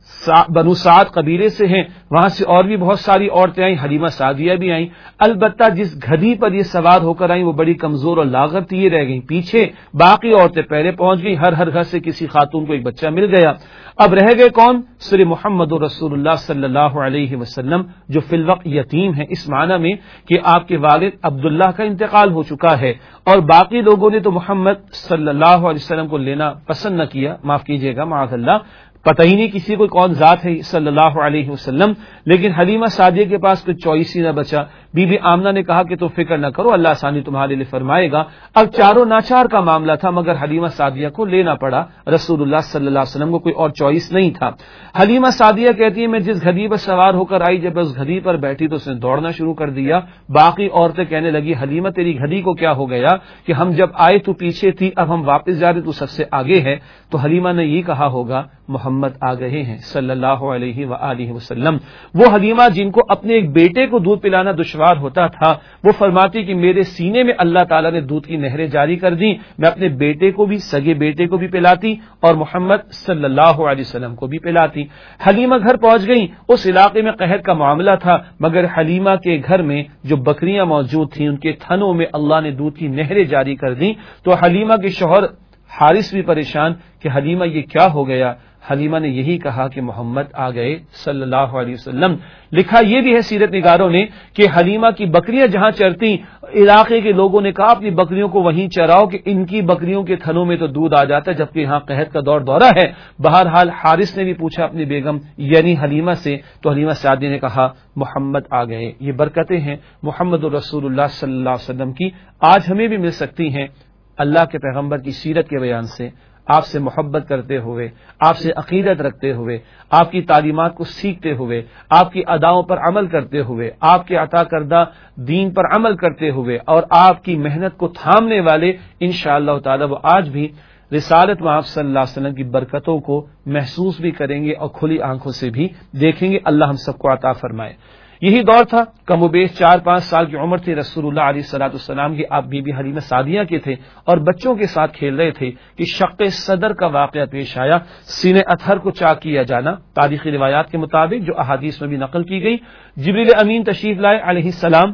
بنو سعد قبیلے سے ہیں، وہاں سے اور بھی بہت ساری عورتیں آئیں، حلیمہ سعدیہ بھی آئیں. البتہ جس گدھی پر یہ سوار ہو کر آئیں وہ بڑی کمزور اور لاغر تھی، یہ رہ گئیں پیچھے، باقی عورتیں پہلے پہنچ گئیں. ہر ہر گھر سے کسی خاتون کو ایک بچہ مل گیا. اب رہ گئے کون؟ صرف محمد رسول اللہ صلی اللہ علیہ وسلم، جو فی الوقت یتیم ہیں، اس معنی میں کہ آپ کے والد عبداللہ کا انتقال ہو چکا ہے، اور باقی لوگوں نے تو محمد صلی اللہ علیہ وسلم کو لینا پسند نہ کیا، معاف کیجیے گا، معاذ اللہ، پتہ ہی نہیں کسی کو کون ذات ہے صلی اللہ علیہ وسلم. لیکن حلیمہ سعدیہ کے پاس کوئی چوائس ہی نہ بچا. بی بی آمنہ نے کہا کہ تو فکر نہ کرو، اللہ آسانی تمہارے لیے فرمائے گا. اب چاروں ناچار کا معاملہ تھا، مگر حلیمہ سعدیہ کو لینا پڑا. رسول اللہ صلی اللہ علیہ وسلم کو کوئی اور چوائس نہیں تھا. حلیمہ سعدیہ کہتی ہے میں جس گدھی پر سوار ہو کر آئی، جب اس گدھی پر بیٹھی تو اس نے دوڑنا شروع کر دیا. باقی عورتیں کہنے لگی حلیمہ تیری گدھی کو کیا ہو گیا کہ ہم جب آئے تو پیچھے تھی، اب ہم واپس جا رہے تو سب سے آگے ہے. تو حلیمہ نے یہ کہا ہوگا محمد آ گئے ہیں صلی اللہ علیہ وآلہ وسلم. وہ حلیمہ جن کو اپنے ایک بیٹے کو دودھ پلانا دشوار ہوتا تھا، وہ فرماتی کہ میرے سینے میں اللہ تعالیٰ نے دودھ کی نہریں جاری کر دی، میں اپنے بیٹے کو بھی، سگے بیٹے کو بھی پلاتی اور محمد صلی اللہ علیہ وسلم کو بھی پلاتی. حلیمہ گھر پہنچ گئیں. اس علاقے میں قحط کا معاملہ تھا، مگر حلیمہ کے گھر میں جو بکریاں موجود تھیں ان کے تھنوں میں اللہ نے دودھ کی نہریں جاری کر دیں. تو حلیمہ کے شوہر حارث بھی پریشان کہ حلیمہ یہ کیا ہو گیا. حلیمہ نے یہی کہا کہ محمد آ گئے صلی اللہ علیہ وسلم. لکھا یہ بھی ہے سیرت نگاروں نے کہ حلیمہ کی بکریاں جہاں چرتی، علاقے کے لوگوں نے کہا اپنی بکریوں کو وہیں چراؤ کہ ان کی بکریوں کے تھنوں میں تو دودھ آ جاتا ہے، جبکہ یہاں قحط کا دور دورہ ہے. بہرحال حارث نے بھی پوچھا اپنی بیگم یعنی حلیمہ سے، تو حلیمہ سعدیہ نے کہا محمد آ گئے. یہ برکتیں ہیں محمد رسول اللہ صلی اللہ علیہ وسلم کی، آج ہمیں بھی مل سکتی ہیں اللہ کے پیغمبر کی سیرت کے بیان سے، آپ سے محبت کرتے ہوئے، آپ سے عقیدت رکھتے ہوئے، آپ کی تعلیمات کو سیکھتے ہوئے، آپ کی اداؤں پر عمل کرتے ہوئے، آپ کے عطا کردہ دین پر عمل کرتے ہوئے، اور آپ کی محنت کو تھامنے والے انشاءاللہ تعالی وہ آج بھی رسالت میں آپ صلی اللہ علیہ وسلم کی برکتوں کو محسوس بھی کریں گے اور کھلی آنکھوں سے بھی دیکھیں گے. اللہ ہم سب کو عطا فرمائے. یہی دور تھا، کم و بیش چار پانچ سال کی عمر تھی رسول اللہ علیہ الصلوۃ والسلام کی. آپ بی بی حلیمہ سعدیہ کے تھے اور بچوں کے ساتھ کھیل رہے تھے کہ شق صدر کا واقعہ پیش آیا. سینے اطہر کو چاک کیا جانا تاریخی روایات کے مطابق جو احادیث میں بھی نقل کی گئی. جبریل امین تشریف لائے علیہ السلام،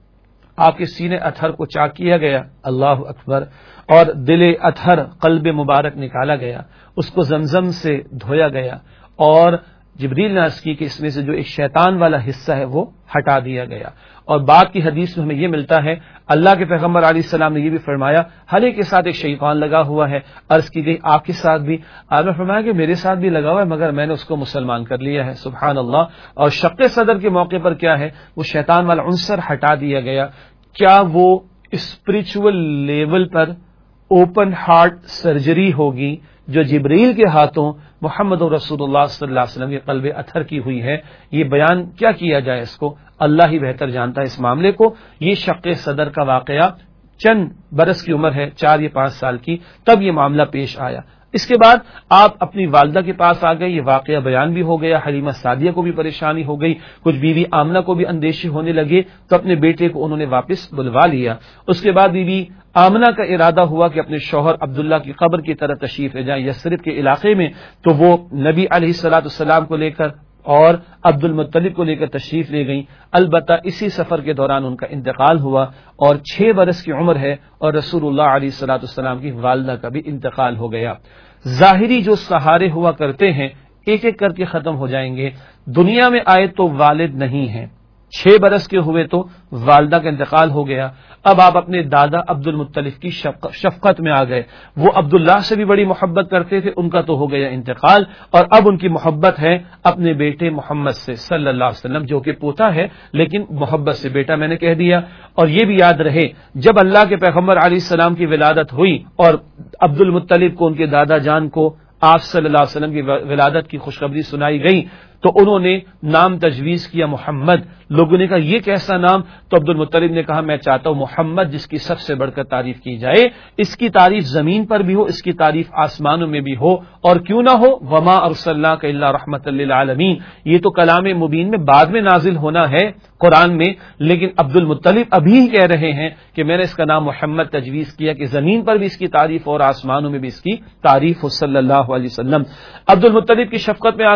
آپ کے سینے اطہر کو چاک کیا گیا، اللہ اکبر، اور دل اطہر قلب مبارک نکالا گیا، اس کو زمزم سے دھویا گیا، اور جبریل نے عرض کی کہ اس میں سے جو ایک شیطان والا حصہ ہے وہ ہٹا دیا گیا. اور بعد کی حدیث میں ہمیں یہ ملتا ہے اللہ کے پیغمبر علیہ السلام نے یہ بھی فرمایا ہر ایک کے ساتھ ایک شیطان لگا ہوا ہے. عرض کی گئی آپ کے ساتھ بھی؟ آپ نے فرمایا کہ میرے ساتھ بھی لگا ہوا ہے، مگر میں نے اس کو مسلمان کر لیا ہے. سبحان اللہ. اور شق صدر کے موقع پر کیا ہے، وہ شیطان والا عنصر ہٹا دیا گیا. کیا وہ اسپرچول لیول پر اوپن ہارٹ سرجری ہوگی جو جبریل کے ہاتھوں محمد رسول اللہ صلی اللہ علیہ وسلم کے قلب اطہر کی ہوئی ہے؟ یہ بیان کیا کیا جائے، اس کو اللہ ہی بہتر جانتا ہے اس معاملے کو. یہ شق صدر کا واقعہ چند برس کی عمر ہے، چار یا پانچ سال کی، تب یہ معاملہ پیش آیا. اس کے بعد آپ اپنی والدہ کے پاس آ گئے، یہ واقعہ بیان بھی ہو گیا. حلیمہ سعدیہ کو بھی پریشانی ہو گئی، کچھ بی بی آمنہ کو بھی اندیشے ہونے لگے، تو اپنے بیٹے کو انہوں نے واپس بلوا لیا. اس کے بعد بی بی آمنہ کا ارادہ ہوا کہ اپنے شوہر عبداللہ کی قبر کی طرف تشریف لے جائیں یثرب کے علاقے میں. تو وہ نبی علیہ الصلوۃ والسلام کو لے کر اور عبد المطلب کو لے کر تشریف لے گئیں. البتہ اسی سفر کے دوران ان کا انتقال ہوا، اور چھ برس کی عمر ہے، اور رسول اللہ علیہ الصلوۃ والسلام کی والدہ کا بھی انتقال ہو گیا. ظاہری جو سہارے ہوا کرتے ہیں ایک ایک کر کے ختم ہو جائیں گے. دنیا میں آئے تو والد نہیں ہیں، چھ برس کے ہوئے تو والدہ کا انتقال ہو گیا. اب آپ اپنے دادا عبد المطلب کی شفقت میں آ گئے. وہ عبداللہ سے بھی بڑی محبت کرتے تھے، ان کا تو ہو گیا انتقال، اور اب ان کی محبت ہے اپنے بیٹے محمد سے صلی اللہ علیہ وسلم، جو کہ پوتا ہے لیکن محبت سے بیٹا میں نے کہہ دیا. اور یہ بھی یاد رہے جب اللہ کے پیغمبر علیہ السلام کی ولادت ہوئی اور عبد المطلب کو ان کے دادا جان کو آپ صلی اللہ علیہ وسلم کی ولادت کی خوشخبری سنائی گئی تو انہوں نے نام تجویز کیا محمد. لوگوں نے کہا یہ کیسا نام؟ تو عبد المطلب نے کہا میں چاہتا ہوں محمد جس کی سب سے بڑھ کر تعریف کی جائے، اس کی تعریف زمین پر بھی ہو، اس کی تعریف آسمانوں میں بھی ہو، اور کیوں نہ ہو وما ارسلناک الا رحمۃ للعالمین. یہ تو کلام مبین میں بعد میں نازل ہونا ہے قرآن میں، لیکن عبد المطلب ابھی کہہ رہے ہیں کہ میں نے اس کا نام محمد تجویز کیا کہ زمین پر بھی اس کی تعریف اور آسمانوں میں بھی اس کی تعریف ہو صلی اللہ علیہ وسلم. عبد المطلب کی شفقت میں آ گئے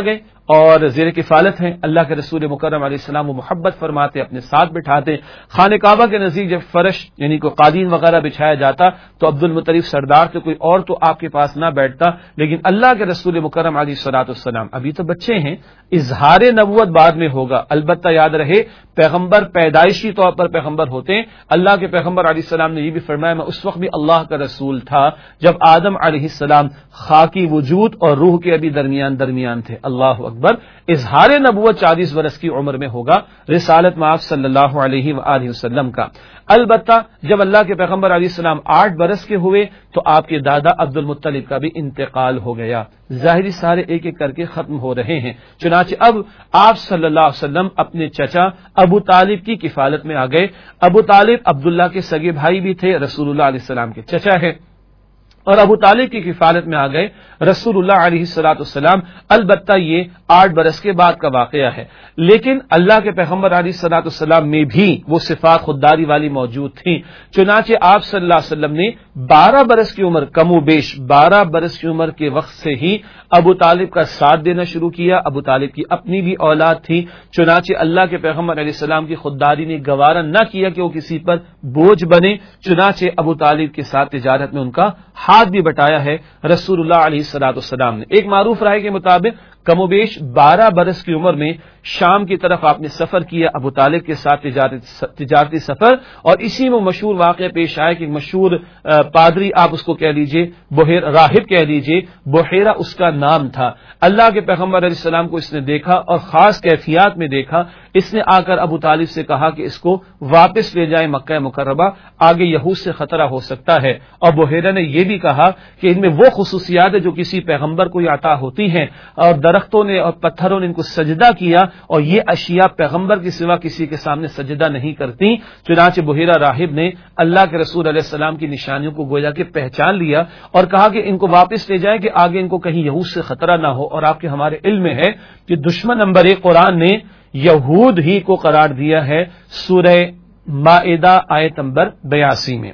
اور زیر کفالت ہیں. اللہ کے رسول مکرم علیہ السلام وہ محبت فرماتے, اپنے ساتھ بٹھاتے. خانہ کعبہ کے نزدیک جب فرش یعنی کوئی قالین وغیرہ بچھایا جاتا تو عبد المطلب سردار تو کوئی اور تو آپ کے پاس نہ بیٹھتا, لیکن اللہ کے رسول مکرم علیہ الصلوۃ والسلام ابھی تو بچے ہیں, اظہار نبوت بعد میں ہوگا. البتہ یاد رہے پیغمبر پیدائشی طور پر پیغمبر ہوتے ہیں. اللہ کے پیغمبر علیہ السلام نے یہ بھی فرمایا میں اس وقت بھی اللہ کا رسول تھا جب آدم علیہ السلام خاکی وجود اور روح کے ابھی درمیان درمیان تھے. اللہ اکبر. اظہار نبوت چالیس برس کی عمر میں ہوگا, رسالت مآب صلی اللہ علیہ وآلہ وسلم کا. البتہ جب اللہ کے پیغمبر علیہ السلام آٹھ برس کے ہوئے تو آپ کے دادا عبد المطلب کا بھی انتقال ہو گیا. ظاہری سارے ایک ایک کر کے ختم ہو رہے ہیں. چنانچہ اب آپ صلی اللہ علیہ وسلم اپنے چچا ابو طالب کی کفالت میں آ گئے. ابو طالب عبداللہ کے سگے بھائی بھی تھے, رسول اللہ علیہ السلام کے چچا ہے, اور ابو طالب کی کفالت میں آ گئے رسول اللہ علیہ الصلوۃ والسلام. البتہ یہ آٹھ برس کے بعد کا واقعہ ہے, لیکن اللہ کے پیغمبر علیہ الصلوۃ والسلام میں بھی وہ صفات خودداری والی موجود تھیں. چنانچہ آپ صلی اللہ علیہ وسلم نے بارہ برس کی عمر, کم و بیش بارہ برس کی عمر کے وقت سے ہی ابو طالب کا ساتھ دینا شروع کیا. ابو طالب کی اپنی بھی اولاد تھی, چنانچہ اللہ کے پیغمبر علیہ السلام کی خودداری نے گوارا نہ کیا کہ وہ کسی پر بوجھ بنے. چنانچہ ابو طالب کے ساتھ تجارت میں ان کا ہاتھ بھی بٹایا ہے رسول اللہ علیہ الصلوۃ والسلام نے. ایک معروف رائے کے مطابق کم و بیش بارہ برس کی عمر میں شام کی طرف آپ نے سفر کیا ابو طالب کے ساتھ تجارتی سفر, اور اسی میں مشہور واقعہ پیش آیا کہ مشہور پادری آپ اس کو کہہ لیجئے, بحیر راہب کہہ لیجئے, بحیرہ اس کا نام تھا. اللہ کے پیغمبر علیہ السلام کو اس نے دیکھا اور خاص کیفیات میں دیکھا. اس نے آ کر ابو طالب سے کہا کہ اس کو واپس لے جائیں مکہ مکرمہ, آگے یہود سے خطرہ ہو سکتا ہے. اور بحیرہ نے یہ بھی کہا کہ ان میں وہ خصوصیات ہیں جو کسی پیغمبر کو عطا ہوتی ہیں, اور درختوں نے اور پتھروں نے ان کو سجدہ کیا, اور یہ اشیاء پیغمبر کے سوا کسی کے سامنے سجدہ نہیں کرتی. چنانچہ بحیرہ راہب نے اللہ کے رسول علیہ السلام کی نشانیوں کو گویا کہ پہچان لیا اور کہا کہ ان کو واپس لے جائیں کہ آگے ان کو کہیں یہود سے خطرہ نہ ہو. اور آپ کے ہمارے علم میں ہے کہ دشمن نمبر ایک قرآن نے یہود ہی کو قرار دیا ہے سورہ مائدہ آیت نمبر بیاسی میں.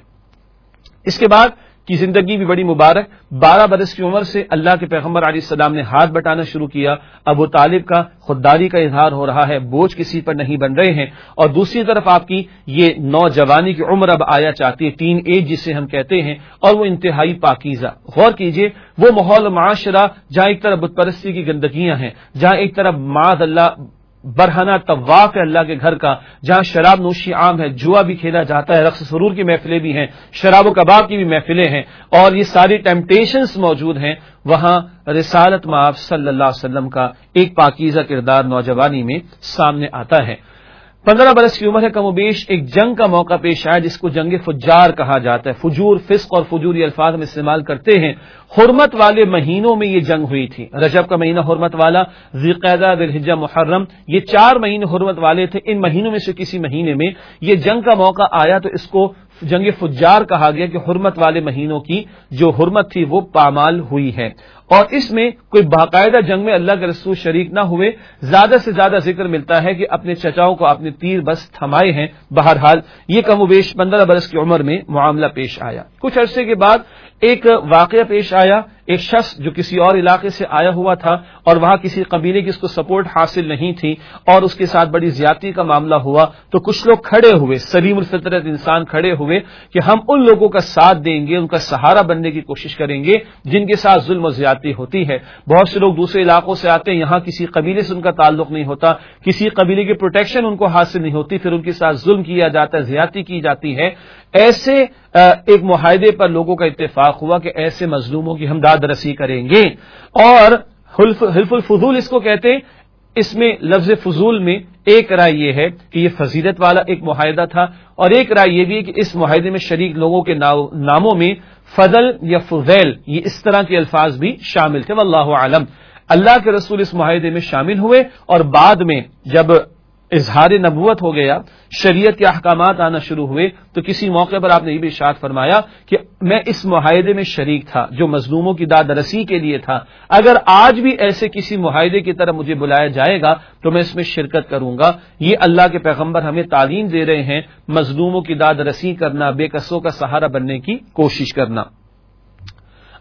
اس کے بعد کی زندگی بھی بڑی مبارک. بارہ برس کی عمر سے اللہ کے پیغمبر علیہ السلام نے ہاتھ بٹانا شروع کیا. ابو طالب کا خودداری کا اظہار ہو رہا ہے, بوجھ کسی پر نہیں بن رہے ہیں. اور دوسری طرف آپ کی یہ نوجوانی کی عمر اب آیا چاہتی ہے, تین ایج جسے ہم کہتے ہیں, اور وہ انتہائی پاکیزہ. غور کیجئے وہ ماحول معاشرہ جہاں ایک طرف بت پرستی کی گندگیاں ہیں, جہاں ایک طرف معاذ اللہ برہنہ طواف ہے اللہ کے گھر کا, جہاں شراب نوشی عام ہے, جوا بھی کھیلا جاتا ہے, رقص سرور کی محفلیں بھی ہیں, شراب و کباب کی بھی محفلیں ہیں, اور یہ ساری ٹیمپٹیشنز موجود ہیں. وہاں رسالت مآب صلی اللہ علیہ وسلم کا ایک پاکیزہ کردار نوجوانی میں سامنے آتا ہے. پندرہ برس کی عمر ہے, کم و بیش ایک جنگ کا موقع پیش آیا جس کو جنگ فجار کہا جاتا ہے. فجور, فسق اور فجور یہ الفاظ ہم استعمال کرتے ہیں. حرمت والے مہینوں میں یہ جنگ ہوئی تھی. رجب کا مہینہ حرمت والا, ذی القعدہ, ذی الحجہ, محرم, یہ چار مہینے حرمت والے تھے. ان مہینوں میں سے کسی مہینے میں یہ جنگ کا موقع آیا تو اس کو جنگ فجار کہا گیا کہ حرمت والے مہینوں کی جو حرمت تھی وہ پامال ہوئی ہے. اور اس میں کوئی باقاعدہ جنگ میں اللہ کے رسول شریک نہ ہوئے. زیادہ سے زیادہ ذکر ملتا ہے کہ اپنے چچاؤں کو اپنے تیر بس تھمائے ہیں. بہرحال یہ کم و بیش پندرہ برس کی عمر میں معاملہ پیش آیا. کچھ عرصے کے بعد ایک واقعہ پیش آیا. ایک شخص جو کسی اور علاقے سے آیا ہوا تھا اور وہاں کسی قبیلے کی اس کو سپورٹ حاصل نہیں تھی اور اس کے ساتھ بڑی زیادتی کا معاملہ ہوا, تو کچھ لوگ کھڑے ہوئے, سلیم الفطرت انسان کھڑے ہوئے کہ ہم ان لوگوں کا ساتھ دیں گے, ان کا سہارا بننے کی کوشش کریں گے جن کے ساتھ ظلم و زیادتی ہوتی ہے. بہت سے لوگ دوسرے علاقوں سے آتے ہیں, یہاں کسی قبیلے سے ان کا تعلق نہیں ہوتا, کسی قبیلے کی پروٹیکشن ان کو حاصل نہیں ہوتی, پھر ان کے ساتھ ظلم کیا جاتا ہے, زیادتی کی جاتی ہے. ایسے ایک معاہدے پر لوگوں کا اتفاق ہوا کہ ایسے مظلوموں کی ہم داد رسی کریں گے. اور حلف الفضول اس کو کہتے ہیں. اس میں لفظ فضول میں ایک رائے یہ ہے کہ یہ فضیلت والا ایک معاہدہ تھا, اور ایک رائے یہ بھی ہے کہ اس معاہدے میں شریک لوگوں کے ناموں میں فضل یا فضیل یہ اس طرح کے الفاظ بھی شامل تھے. واللہ عالم. اللہ کے رسول اس معاہدے میں شامل ہوئے, اور بعد میں جب اظہار نبوت ہو گیا, شریعت کے احکامات آنا شروع ہوئے, تو کسی موقع پر آپ نے یہ بھی ارشاد فرمایا کہ میں اس معاہدے میں شریک تھا جو مظلوموں کی داد رسی کے لیے تھا. اگر آج بھی ایسے کسی معاہدے کی طرف مجھے بلایا جائے گا تو میں اس میں شرکت کروں گا. یہ اللہ کے پیغمبر ہمیں تعلیم دے رہے ہیں, مظلوموں کی داد رسی کرنا, بے کسوں کا سہارا بننے کی کوشش کرنا.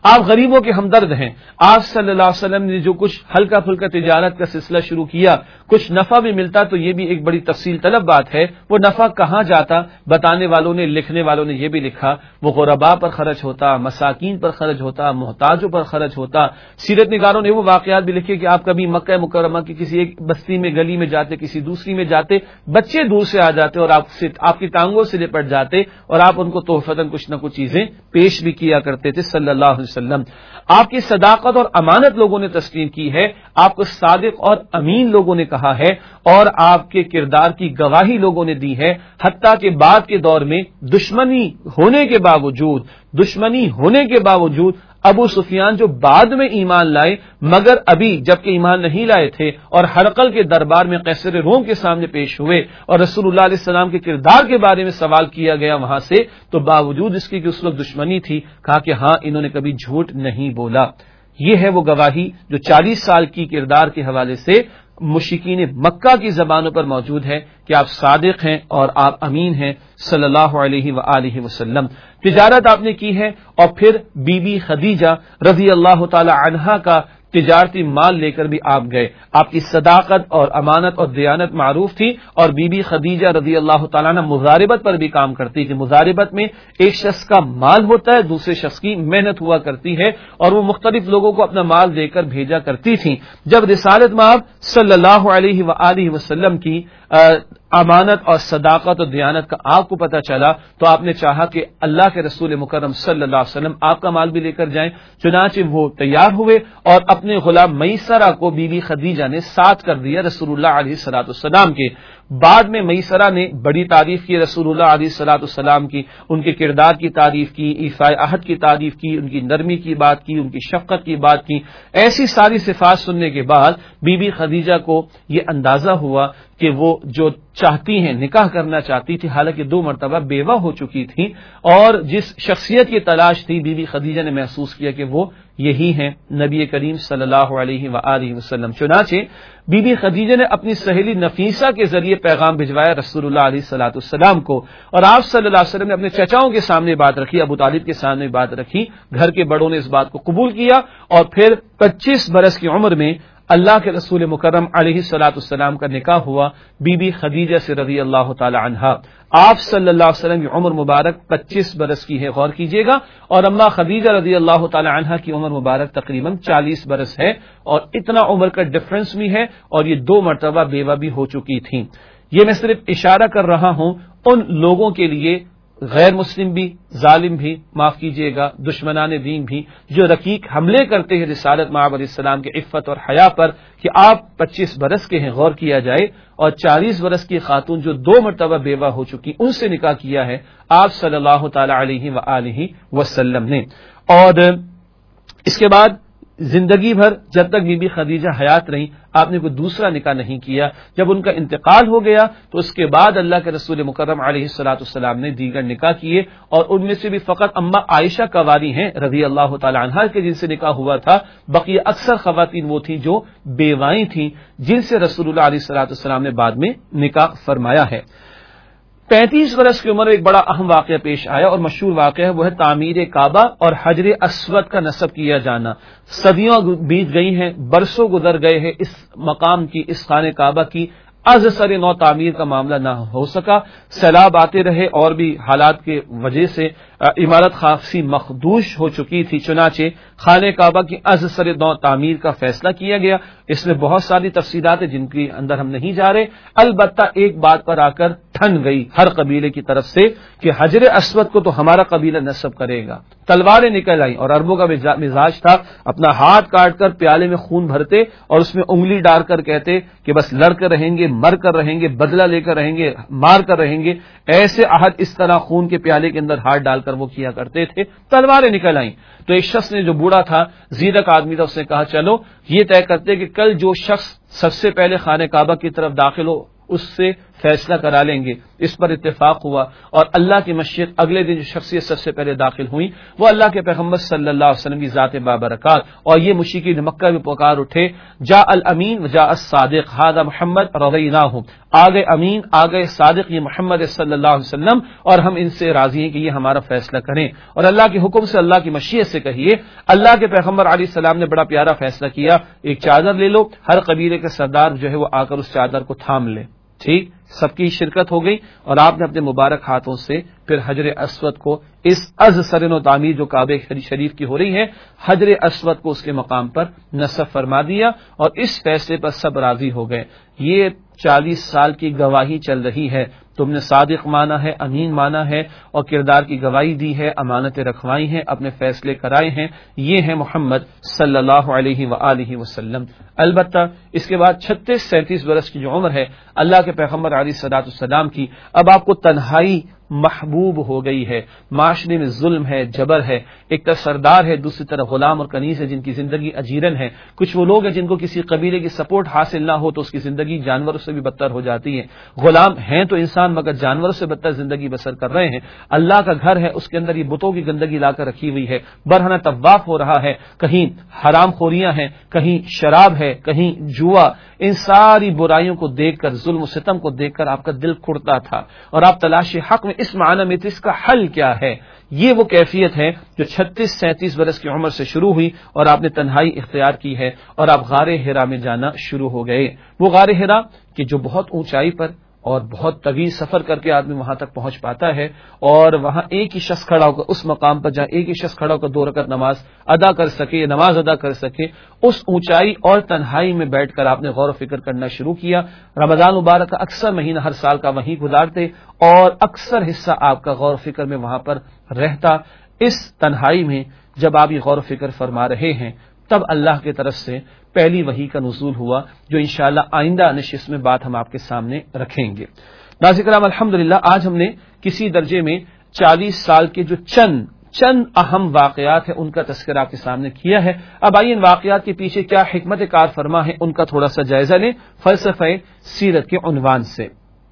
آپ غریبوں کے ہمدرد ہیں. آپ صلی اللہ علیہ وسلم نے جو کچھ ہلکا پھلکا تجارت کا سلسلہ شروع کیا, کچھ نفع بھی ملتا تو یہ بھی ایک بڑی تفصیل طلب بات ہے. وہ نفع کہاں جاتا؟ بتانے والوں نے, لکھنے والوں نے یہ بھی لکھا وہ غرباء پر خرچ ہوتا, مساکین پر خرچ ہوتا, محتاجوں پر خرچ ہوتا. سیرت نگاروں نے وہ واقعات بھی لکھے کہ آپ کبھی مکہ مکرمہ کی کسی ایک بستی میں, گلی میں جاتے, کسی دوسری میں جاتے, بچے دور سے آ جاتے اور آپ سے آپ کی ٹانگوں سے لپٹ جاتے اور آپ ان کو تحفتاً کچھ نہ کچھ چیزیں پیش بھی کیا کرتے تھے صلی اللہ علیہ وسلم. آپ کی صداقت اور امانت لوگوں نے تسلیم کی ہے, آپ کو صادق اور امین لوگوں نے کہا ہے, اور آپ کے کردار کی گواہی لوگوں نے دی ہے. حتیٰ کہ بعد کے دور میں دشمنی ہونے کے باوجود دشمنی ہونے کے باوجود ابو سفیان جو بعد میں ایمان لائے, مگر ابھی جبکہ ایمان نہیں لائے تھے اور ہرقل کے دربار میں قیصر روم کے سامنے پیش ہوئے اور رسول اللہ علیہ السلام کے کردار کے بارے میں سوال کیا گیا وہاں سے, تو باوجود اس کی کہ اس وقت دشمنی تھی, کہا کہ ہاں انہوں نے کبھی جھوٹ نہیں بولا. یہ ہے وہ گواہی جو چالیس سال کی کردار کے حوالے سے مشرکین مکہ کی زبانوں پر موجود ہے کہ آپ صادق ہیں اور آپ امین ہیں صلی اللہ علیہ وآلہ وسلم. تجارت آپ نے کی ہے, اور پھر بی بی خدیجہ رضی اللہ تعالی عنہا کا تجارتی مال لے کر بھی آپ گئے. آپ کی صداقت اور امانت اور دیانت معروف تھی, اور بی بی خدیجہ رضی اللہ تعالیٰ عنہ مضاربت پر بھی کام کرتی تھی. مضاربت میں ایک شخص کا مال ہوتا ہے, دوسرے شخص کی محنت ہوا کرتی ہے, اور وہ مختلف لوگوں کو اپنا مال دے کر بھیجا کرتی تھی. جب رسالت مآب صلی اللہ علیہ وآلہ وسلم کی امانت اور صداقت اور دیانت کا آپ کو پتہ چلا, تو آپ نے چاہا کہ اللہ کے رسول مکرم صلی اللہ علیہ وسلم آپ کا مال بھی لے کر جائیں. چنانچہ وہ تیار ہوئے اور اپنے غلام میسرہ کو بی بی خدیجہ نے ساتھ کر دیا رسول اللہ علیہ الصلوۃ والسلام کے. بعد میں میسرہ نے بڑی تعریف کی رسول اللہ علیہ الصلوۃ والسلام کی, ان کے کردار کی تعریف کی, ایفاء عہد کی تعریف کی, ان کی نرمی کی بات کی, ان کی شفقت کی بات کی. ایسی ساری صفات سننے کے بعد بی بی خدیجہ کو یہ اندازہ ہوا کہ وہ جو چاہتی ہیں, نکاح کرنا چاہتی تھی, حالانکہ دو مرتبہ بیوہ ہو چکی تھی, اور جس شخصیت کی تلاش تھی بی بی خدیجہ نے محسوس کیا کہ وہ یہی ہیں نبی کریم صلی اللہ علیہ وآلہ وسلم. چنانچہ بی بی خدیجہ نے اپنی سہیلی نفیسہ کے ذریعے پیغام بھجوایا رسول اللہ علیہ الصلوۃ والسلام کو, اور آپ صلی اللہ علیہ وسلم نے اپنے چچاؤں کے سامنے بات رکھی, ابو طالب کے سامنے بات رکھی. گھر کے بڑوں نے اس بات کو قبول کیا, اور پھر پچیس برس کی عمر میں اللہ کے رسول مکرم علیہ الصلوۃ والسلام کا نکاح ہوا بی بی خدیجہ سے رضی اللہ تعالی عنہا. آپ صلی اللہ علیہ وسلم کی عمر مبارک پچیس برس کی ہے, غور کیجئے گا, اور اما خدیجہ رضی اللہ تعالی عنہا کی عمر مبارک تقریباً چالیس برس ہے, اور اتنا عمر کا ڈفرنس بھی ہے, اور یہ دو مرتبہ بیوہ بھی ہو چکی تھیں. یہ میں صرف اشارہ کر رہا ہوں ان لوگوں کے لیے, غیر مسلم بھی, ظالم بھی, معاف کیجیے گا دشمنان دین بھی, جو رقیق حملے کرتے ہیں رسالت مآب علیہ السلام کے عفت اور حیا پر, کہ آپ پچیس برس کے ہیں, غور کیا جائے, اور چالیس برس کی خاتون جو دو مرتبہ بیوہ ہو چکی ان سے نکاح کیا ہے آپ صلی اللہ تعالی علیہ وآلہ وسلم نے. اور اس کے بعد زندگی بھر جب تک بی بی خدیجہ حیات رہیں آپ نے کوئی دوسرا نکاح نہیں کیا. جب ان کا انتقال ہو گیا تو اس کے بعد اللہ کے رسول مکرم علیہ الصلوۃ والسلام نے دیگر نکاح کیے, اور ان میں سے بھی فقط اما عائشہ قواری ہیں رضی اللہ تعالی عنہا کے جن سے نکاح ہوا تھا. بقیہ اکثر خواتین وہ تھیں جو بیوائیں تھیں جن سے رسول اللہ علیہ الصلوۃ والسلام نے بعد میں نکاح فرمایا ہے. پینتیس برس کی عمر ایک بڑا اہم واقعہ پیش آیا, اور مشہور واقعہ ہے وہ ہے تعمیر کعبہ اور حجر اسود کا نصب کیا جانا. صدیوں بیت گئی ہیں, برسوں گزر گئے ہیں, اس مقام کی, اس خانہ کعبہ کی از سر نو تعمیر کا معاملہ نہ ہو سکا. سیلاب آتے رہے اور بھی حالات کے وجہ سے عمارت خاصی مخدوش ہو چکی تھی. چنانچہ خانہ کعبہ کی از سر نو تعمیر کا فیصلہ کیا گیا. اس میں بہت ساری تفصیلات ہیں جن کے اندر ہم نہیں جا رہے. البتہ ایک بات پر آ کر ٹھن گئی ہر قبیلے کی طرف سے کہ حجر اسود کو تو ہمارا قبیلہ نصب کرے گا. تلواریں نکل آئیں, اور عربوں کا مزاج تھا اپنا ہاتھ کاٹ کر پیالے میں خون بھرتے اور اس میں انگلی ڈال کر کہتے کہ بس لڑ کر رہیں گے, مر کر رہیں گے, بدلہ لے کر رہیں گے, مار کر رہیں گے. ایسے عہد اس طرح خون کے پیالے کے اندر ہاتھ ڈال کر وہ کیا کرتے تھے. تلواریں نکل آئیں تو ایک شخص نے, جو بوڑھا تھا, زیرک آدمی تھا, اس نے کہا چلو یہ طے کرتے کہ کل جو شخص سب سے پہلے خانہ کعبہ کی طرف داخل ہو اس سے فیصلہ کرا لیں گے. اس پر اتفاق ہوا اور اللہ کی مشیت اگلے دن جو شخصیت سب سے پہلے داخل ہوئی وہ اللہ کے پیغمبر صلی اللہ علیہ وسلم کی ذات بابرکات. اور یہ مشرکین مکہ بھی پکار اٹھے جاء الامین وجاء الصادق ھذا محمد رضیناہ، آ گئے امین آ گئے صادق، یہ محمد صلی اللہ علیہ وسلم اور ہم ان سے راضی ہیں کہ یہ ہمارا فیصلہ کریں. اور اللہ کے حکم سے اللہ کی مشیت سے کہیے. اللہ کے پیغمبر علیہ السلام نے بڑا پیارا فیصلہ کیا، ایک چادر لے لو، ہر قبیلے کے سردار جو ہے وہ آ کر اس چادر کو تھام لے. ٹھیک، سب کی شرکت ہو گئی اور آپ نے اپنے مبارک ہاتھوں سے پھر حجر اسود کو اس از سرن و تعمیر جو کعبہ شریف کی ہو رہی ہے، حجر اسود کو اس کے مقام پر نصب فرما دیا اور اس فیصلے پر سب راضی ہو گئے. یہ چالیس سال کی گواہی چل رہی ہے، تم نے صادق مانا ہے، امین مانا ہے اور کردار کی گواہی دی ہے، امانتیں رکھوائی ہیں، اپنے فیصلے کرائے ہیں. یہ ہے محمد صلی اللہ علیہ وآلہ وسلم. البتہ اس کے بعد چھتیس سینتیس برس کی جو عمر ہے اللہ کے پیغمبر علیہ الصلوۃ والسلام کی، اب آپ کو تنہائی محبوب ہو گئی ہے. معاشرے میں ظلم ہے، جبر ہے، ایک طرف سردار ہے، دوسری طرف غلام اور کنیز ہے جن کی زندگی اجیرن ہے. کچھ وہ لوگ ہیں جن کو کسی قبیلے کی سپورٹ حاصل نہ ہو تو اس کی زندگی جانوروں سے بھی بدتر ہو جاتی ہے. غلام ہیں تو انسان مگر جانوروں سے بدتر زندگی بسر کر رہے ہیں. اللہ کا گھر ہے، اس کے اندر یہ بتوں کی گندگی لا کر رکھی ہوئی ہے، برہنہ طواف ہو رہا ہے، کہیں حرام خوریاں ہیں، کہیں شراب ہے، کہیں جوا. ان ساری برائیوں کو دیکھ کر، ظلم و ستم کو دیکھ کر آپ کا دل کھڑتا تھا اور آپ تلاش حق میں اس معنی میں تھے اس کا حل کیا ہے. یہ وہ کیفیت ہے جو چھتیس سینتیس برس کی عمر سے شروع ہوئی اور آپ نے تنہائی اختیار کی ہے اور آپ غار حرا میں جانا شروع ہو گئے. وہ غار حرا کہ جو بہت اونچائی پر اور بہت طویل سفر کر کے آدمی وہاں تک پہنچ پاتا ہے اور وہاں ایک ہی شخص کھڑا ہو کر اس مقام پر جہاں ایک ہی شخص کھڑا ہو کر دو رکعت نماز ادا کر سکے یا نماز ادا کر سکے، اس اونچائی اور تنہائی میں بیٹھ کر آپ نے غور و فکر کرنا شروع کیا. رمضان مبارک کا اکثر مہینہ ہر سال کا وہیں گزارتے اور اکثر حصہ آپ کا غور و فکر میں وہاں پر رہتا. اس تنہائی میں جب آپ یہ غور و فکر فرما رہے ہیں تب اللہ کی طرف سے پہلی وحی کا نزول ہوا جو انشاءاللہ آئندہ نشست میں بات ہم آپ کے سامنے رکھیں گے. ناظرین کرام، الحمدللہ آج ہم نے کسی درجے میں چالیس سال کے جو چند چند اہم واقعات ہیں ان کا تذکرہ آپ کے سامنے کیا ہے. اب آئیے ان واقعات کے پیچھے کیا حکمت کار فرما ہے ان کا تھوڑا سا جائزہ لیں فلسفہ سیرت کے عنوان سے.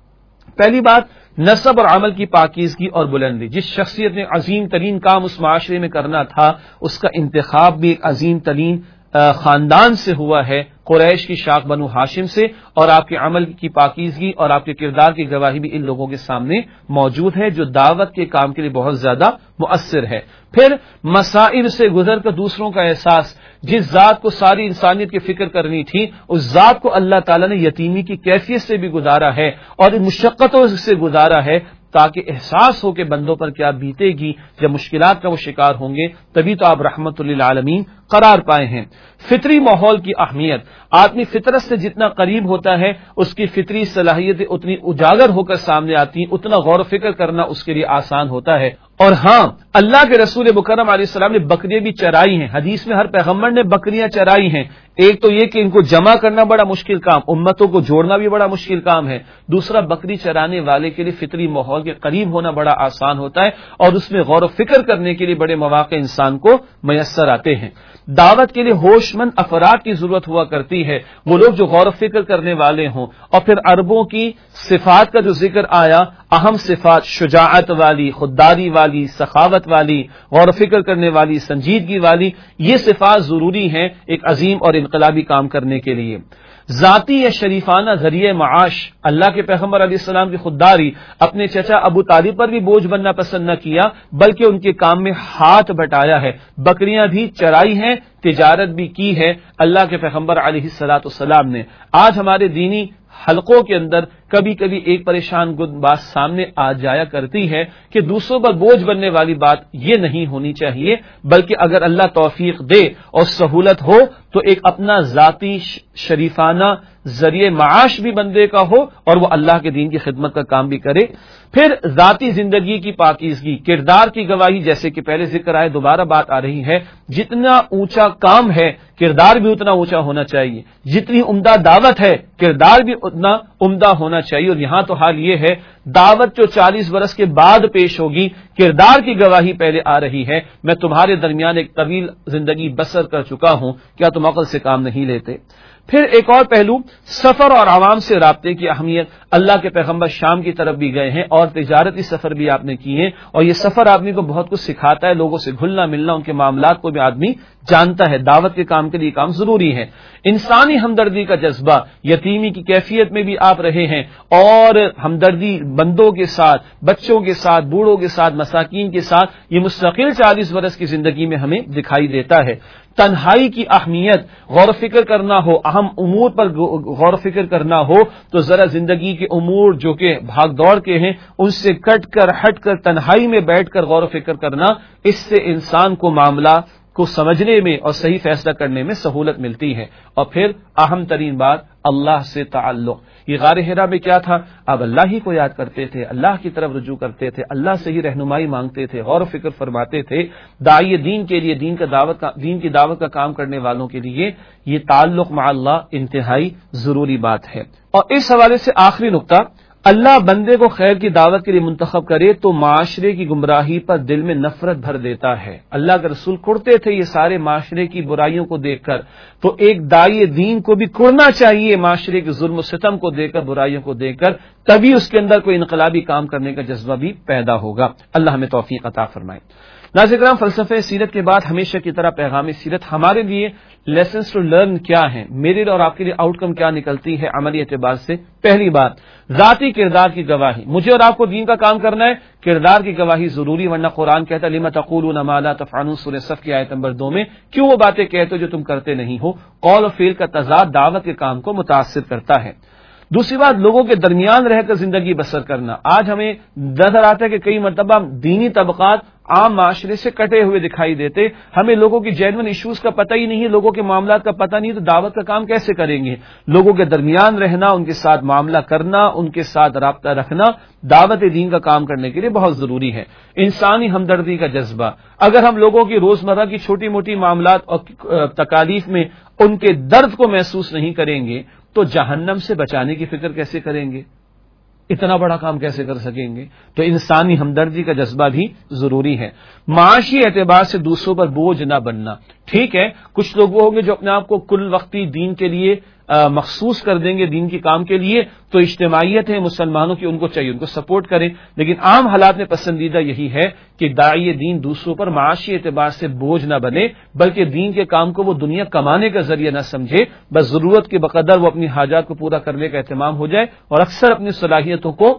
پہلی بات، نسب اور عمل کی پاکیزگی اور بلندی. جس شخصیت نے عظیم ترین کام اس معاشرے میں کرنا تھا اس کا انتخاب بھی ایک عظیم ترین خاندان سے ہوا ہے، قریش کی شاخ بنو ہاشم سے، اور آپ کے عمل کی پاکیزگی اور آپ کے کردار کی گواہی بھی ان لوگوں کے سامنے موجود ہے جو دعوت کے کام کے لیے بہت زیادہ مؤثر ہے. پھر مصائب سے گزر کر دوسروں کا احساس. جس ذات کو ساری انسانیت کی فکر کرنی تھی اس ذات کو اللہ تعالیٰ نے یتیمی کی کیفیت سے بھی گزارا ہے اور ان مشقتوں سے گزارا ہے تاکہ احساس ہو کہ بندوں پر کیا بیتے گی جب مشکلات کا وہ شکار ہوں گے. تبھی تو آپ رحمت للعالمین قرار پائے ہیں. فطری ماحول کی اہمیت. آدمی فطرت سے جتنا قریب ہوتا ہے اس کی فطری صلاحیتیں اتنی اجاگر ہو کر سامنے آتی ہیں، اتنا غور و فکر کرنا اس کے لیے آسان ہوتا ہے. اور ہاں، اللہ کے رسول مکرم علیہ السلام نے بکریاں بھی چرائی ہیں. حدیث میں ہر پیغمبر نے بکریاں چرائی ہیں. ایک تو یہ کہ ان کو جمع کرنا بڑا مشکل کام، امتوں کو جوڑنا بھی بڑا مشکل کام ہے. دوسرا، بکری چرانے والے کے لیے فطری ماحول کے قریب ہونا بڑا آسان ہوتا ہے اور اس میں غور و فکر کرنے کے لیے بڑے مواقع انسان کو میسر آتے ہیں. دعوت کے لیے ہوش مند افراد کی ضرورت ہوا کرتی ہے، وہ لوگ جو غور و فکر کرنے والے ہوں. اور پھر عربوں کی صفات کا جو ذکر آیا، اہم صفات شجاعت والی، خودداری والی، سخاوت والی، غور و فکر کرنے والی، سنجیدگی والی، یہ صفات ضروری ہیں ایک عظیم اور انقلابی کام کرنے کے لیے. ذاتی یا شریفانہ ذریعہ معاش. اللہ کے پیغمبر علیہ السلام کی خودداری اپنے چچا ابو طالب پر بھی بوجھ بننا پسند نہ کیا بلکہ ان کے کام میں ہاتھ بٹایا ہے. بکریاں بھی چرائی ہیں، تجارت بھی کی ہے اللہ کے پیغمبر علیہ الصلوۃ والسلام نے. آج ہمارے دینی حلقوں کے اندر کبھی کبھی ایک پریشان کن بات سامنے آ جایا کرتی ہے کہ دوسروں پر بوجھ بننے والی بات یہ نہیں ہونی چاہیے، بلکہ اگر اللہ توفیق دے اور سہولت ہو تو ایک اپنا ذاتی شریفانہ ذریعہ معاش بھی بندے کا ہو اور وہ اللہ کے دین کی خدمت کا کام بھی کرے. پھر ذاتی زندگی کی پاکیزگی، کردار کی گواہی. جیسے کہ پہلے ذکر آئے، دوبارہ بات آ رہی ہے، جتنا اونچا کام ہے کردار بھی اتنا اونچا ہونا چاہیے. جتنی عمدہ دعوت ہے کردار بھی اتنا عمدہ ہونا چاہیے. اور یہاں تو حال یہ ہے دعوت جو چالیس برس کے بعد پیش ہوگی، کردار کی گواہی پہلے آ رہی ہے، میں تمہارے درمیان ایک طویل زندگی بسر کر چکا ہوں، کیا تم عقل سے کام نہیں لیتے؟ پھر ایک اور پہلو، سفر اور عوام سے رابطے کی اہمیت۔ اللہ کے پیغمبر شام کی طرف بھی گئے ہیں اور تجارتی سفر بھی آپ نے کیے ہیں، اور یہ سفر آدمی کو بہت کچھ سکھاتا ہے، لوگوں سے گھلنا ملنا، ان کے معاملات کو بھی آدمی جانتا ہے۔ دعوت کے کام کے لیے کام ضروری ہے۔ انسانی ہمدردی کا جذبہ، یتیمی کی کیفیت میں بھی آپ رہے ہیں، اور ہمدردی بندوں کے ساتھ، بچوں کے ساتھ، بوڑھوں کے ساتھ، مساکین کے ساتھ، یہ مستقل چالیس برس کی زندگی میں ہمیں دکھائی دیتا ہے۔ تنہائی کی اہمیت، غور و فکر کرنا ہو، اہم امور پر غور و فکر کرنا ہو تو ذرا زندگی کے امور جو کہ بھاگ دوڑ کے ہیں ان سے کٹ کر ہٹ کر تنہائی میں بیٹھ کر غور و فکر کرنا، اس سے انسان کو معاملہ کو سمجھنے میں اور صحیح فیصلہ کرنے میں سہولت ملتی ہے۔ اور پھر اہم ترین بات، اللہ سے تعلق۔ یہ غار حرا میں کیا تھا؟ اب اللہ ہی کو یاد کرتے تھے، اللہ کی طرف رجوع کرتے تھے، اللہ سے ہی رہنمائی مانگتے تھے، غور و فکر فرماتے تھے۔ داعی دین کے لیے، دین کا دعوت کا دین کی دعوت کا کام کرنے والوں کے لیے یہ تعلق مع اللہ انتہائی ضروری بات ہے۔ اور اس حوالے سے آخری نقطہ، اللہ بندے کو خیر کی دعوت کے لیے منتخب کرے تو معاشرے کی گمراہی پر دل میں نفرت بھر دیتا ہے۔ اللہ کے رسول کڑتے تھے یہ سارے معاشرے کی برائیوں کو دیکھ کر، تو ایک داعی دین کو بھی کڑنا چاہیے معاشرے کے ظلم و ستم کو دیکھ کر، برائیوں کو دیکھ کر، تبھی اس کے اندر کوئی انقلابی کام کرنے کا جذبہ بھی پیدا ہوگا۔ اللہ ہمیں توفیق عطا فرمائے۔ ناظرین کرام، فلسفہ سیرت کے بعد ہمیشہ کی طرح پیغام سیرت ہمارے لیے لیسنز ٹو لرن کیا ہیں، میرے اور آپ کے لیے آؤٹ کم کیا نکلتی ہے عملی اعتبار سے۔ پہلی بات، ذاتی کردار کی گواہی۔ مجھے اور آپ کو دین کا کام کرنا ہے، کردار کی گواہی ضروری، ورنہ قرآن کہتا ہے لِمَ تَقُولُونَ مَا لَا تَفْعَلُونَ سورہ صف کی آیت نمبر دو میں، کیوں وہ باتیں کہتے ہو جو تم کرتے نہیں ہو۔ قول و فعل کا تضاد دعوت کے کام کو متاثر کرتا ہے۔ دوسری بات، لوگوں کے درمیان رہ کر زندگی بسر کرنا۔ آج ہمیں نظر آتا ہے کہ کئی مرتبہ دینی طبقات عام معاشرے سے کٹے ہوئے دکھائی دیتے، ہمیں لوگوں کی جینون ایشوز کا پتہ ہی نہیں ہے، لوگوں کے معاملات کا پتہ نہیں، تو دعوت کا کام کیسے کریں گے؟ لوگوں کے درمیان رہنا، ان کے ساتھ معاملہ کرنا، ان کے ساتھ رابطہ رکھنا دعوت دین کا کام کرنے کے لیے بہت ضروری ہے۔ انسانی ہمدردی کا جذبہ، اگر ہم لوگوں کی روزمرہ کی چھوٹی موٹی معاملات اور تکالیف میں ان کے درد کو محسوس نہیں کریں گے تو جہنم سے بچانے کی فکر کیسے کریں گے؟ اتنا بڑا کام کیسے کر سکیں گے؟ تو انسانی ہمدردی کا جذبہ بھی ضروری ہے۔ معاشی اعتبار سے دوسروں پر بوجھ نہ بننا۔ ٹھیک ہے، کچھ لوگ وہ ہوں گے جو اپنے آپ کو کل وقتی دین کے لیے مخصوص کر دیں گے، دین کی کام کے لیے، تو اجتماعیت ہے مسلمانوں کی، ان کو چاہیے ان کو سپورٹ کریں، لیکن عام حالات میں پسندیدہ یہی ہے کہ داعی دین دوسروں پر معاشی اعتبار سے بوجھ نہ بنے، بلکہ دین کے کام کو وہ دنیا کمانے کا ذریعہ نہ سمجھے، بس ضرورت کے بقدر وہ اپنی حاجات کو پورا کرنے کا اہتمام ہو جائے اور اکثر اپنی صلاحیتوں کو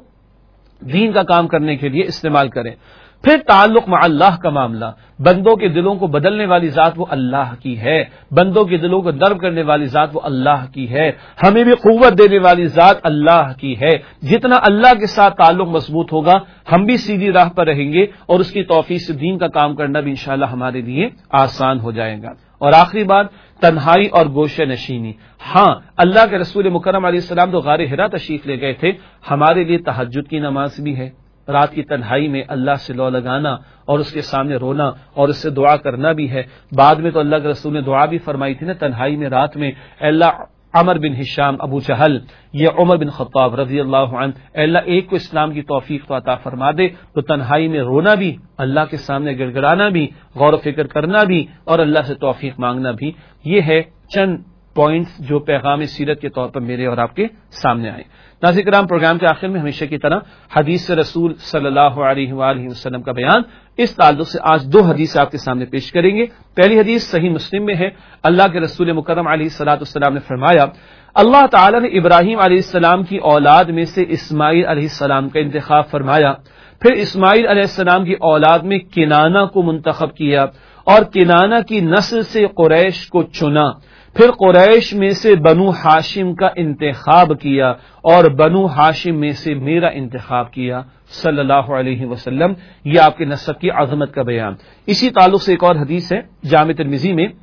دین کا کام کرنے کے لیے استعمال کریں۔ پھر تعلق مع اللہ کا معاملہ، بندوں کے دلوں کو بدلنے والی ذات وہ اللہ کی ہے، بندوں کے دلوں کو درب کرنے والی ذات وہ اللہ کی ہے، ہمیں بھی قوت دینے والی ذات اللہ کی ہے۔ جتنا اللہ کے ساتھ تعلق مضبوط ہوگا ہم بھی سیدھی راہ پر رہیں گے اور اس کی توفیق سے دین کا کام کرنا بھی انشاءاللہ ہمارے لیے آسان ہو جائے گا۔ اور آخری بات، تنہائی اور گوشہ نشینی۔ ہاں، اللہ کے رسول مکرم علیہ السلام تو غار حرا تشریف لے گئے تھے، ہمارے لیے تہجد کی نماز بھی ہے، رات کی تنہائی میں اللہ سے لو لگانا اور اس کے سامنے رونا اور اس سے دعا کرنا بھی ہے۔ بعد میں تو اللہ کے رسول نے دعا بھی فرمائی تھی نا تنہائی میں، رات میں، اے اللہ عمر بن ہشام ابو جہل یہ عمر بن خطاب رضی اللہ عنہ، اے اللہ ایک کو اسلام کی توفیق تو عطا فرما دے۔ تو تنہائی میں رونا بھی، اللہ کے سامنے گڑ گڑانا بھی، غور و فکر کرنا بھی اور اللہ سے توفیق مانگنا بھی، یہ ہے چند پوائنٹس جو پیغام سیرت کے طور پر میرے اور آپ کے سامنے آئے۔ ناظرین کرام، پروگرام کے آخر میں ہمیشہ کی طرح حدیث رسول صلی اللہ علیہ وآلہ وسلم کا بیان، اس تعلق سے آج دو حدیث آپ کے سامنے پیش کریں گے۔ پہلی حدیث صحیح مسلم میں ہے، اللہ کے رسول مکرم علیہ الصلوۃ والسلام نے فرمایا، اللہ تعالی نے ابراہیم علیہ السلام کی اولاد میں سے اسماعیل علیہ السلام کا انتخاب فرمایا، پھر اسماعیل علیہ السلام کی اولاد میں کنانہ کو منتخب کیا اور کنانہ کی نسل سے قریش کو چنا، پھر قریش میں سے بنو ہاشم کا انتخاب کیا اور بنو ہاشم میں سے میرا انتخاب کیا صلی اللہ علیہ وسلم۔ یہ آپ کے نسب کی عظمت کا بیان۔ اسی تعلق سے ایک اور حدیث ہے جامع ترمذی میں،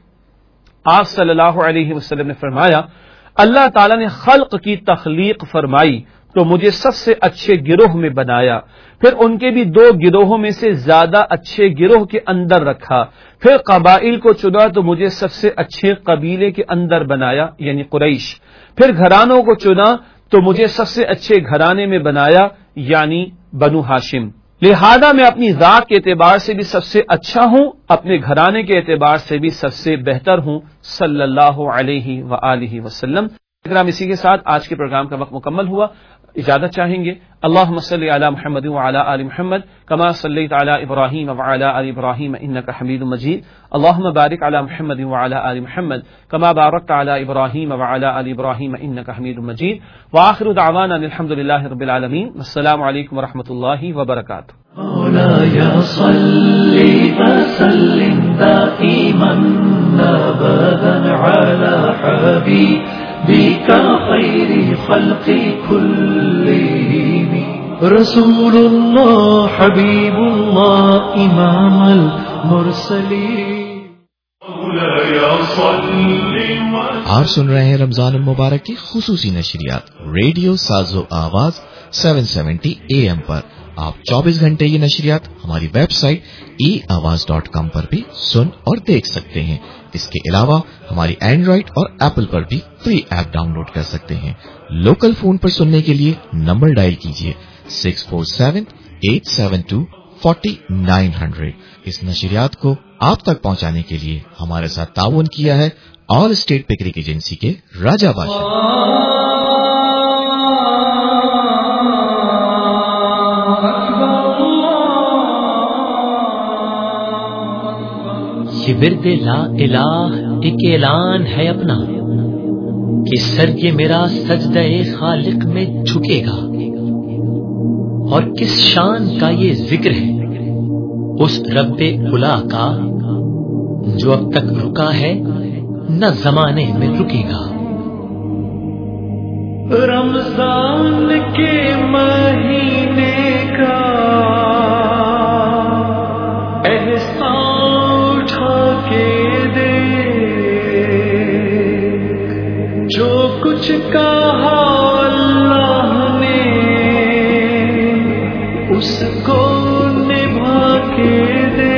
آپ صلی اللہ علیہ وسلم نے فرمایا، اللہ تعالیٰ نے خلق کی تخلیق فرمائی تو مجھے سب سے اچھے گروہ میں بنایا، پھر ان کے بھی دو گروہوں میں سے زیادہ اچھے گروہ کے اندر رکھا، پھر قبائل کو چنا تو مجھے سب سے اچھے قبیلے کے اندر بنایا یعنی قریش، پھر گھرانوں کو چنا تو مجھے سب سے اچھے گھرانے میں بنایا یعنی بنو ہاشم، لہذا میں اپنی ذات کے اعتبار سے بھی سب سے اچھا ہوں، اپنے گھرانے کے اعتبار سے بھی سب سے بہتر ہوں صلی اللہ علیہ وآلہ وسلم۔ اکرام، اسی کے ساتھ آج کے پروگرام کا وقت مکمل ہوا، اجازت چاہیں گے۔ اللہم صلی علی محمد وعلی آل محمد کما صلیت علی ابراہیم وعلی آل ابراہیم انک حمید مجید، اللہم بارک علی محمد وعلی آل محمد کما بارکت علی ابراہیم وعلی آل ابراہیم انک حمید مجید، وآخر دعوانا الحمد للہ رب العالمین، السلام علیکم ورحمۃ اللہ وبرکاتہ۔ مولاي صل وسلم دائما ابدا على حبيبك خير خلق كلهم رسول الله حبيب الله امام المرسلين مولاي صل آپ سن رہے ہیں رمضان المبارک کی خصوصی نشریات ریڈیو سازو آواز سیون سیونٹی اے ایم پر۔ آپ چوبیس گھنٹے یہ نشریات ہماری ویب سائٹ ای آواز ڈاٹ کام پر بھی سن اور دیکھ سکتے ہیں۔ اس کے علاوہ ہماری اینڈرائیڈ اور ایپل پر بھی فری ایپ ڈاؤن لوڈ کر سکتے ہیں۔ لوکل فون پر سننے کے لیے نمبر ڈائل کیجیے six four seven eight seven two forty nine hundred. اس نشریات کو آپ تک پہنچانے کے لیے ہمارے ساتھ تعاون کیا ہے آل اسٹیٹ پکرک ایجنسی کے راجہ بادشاہ۔ یہ ورد لا الہ ایک اعلان ہے اپنا کہ سر یہ میرا سجدہ خالق میں جھکے گا، اور کس شان کا یہ ذکر ہے اس رب الا کا جو اب تک رکا ہے نہ زمانے میں رکے گا۔ رمضان کے مہینے کا کچھ کہا اللہ نے اس کو نبھا کے دے۔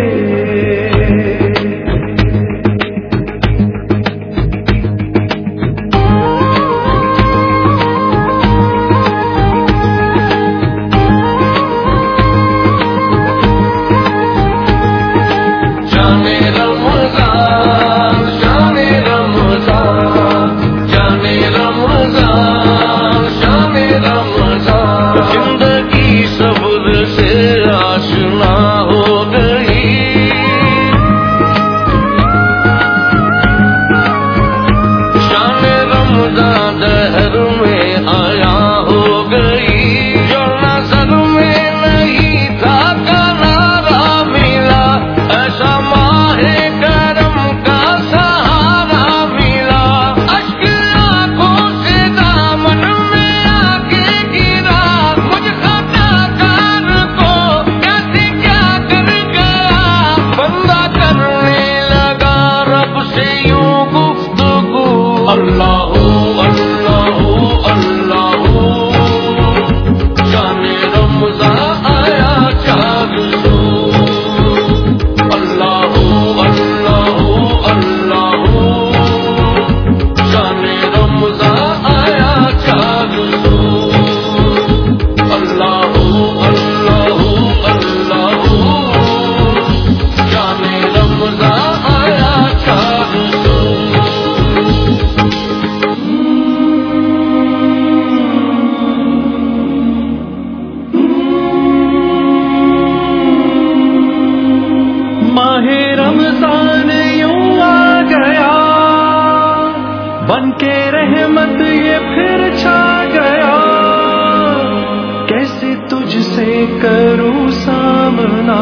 کروں سامنا،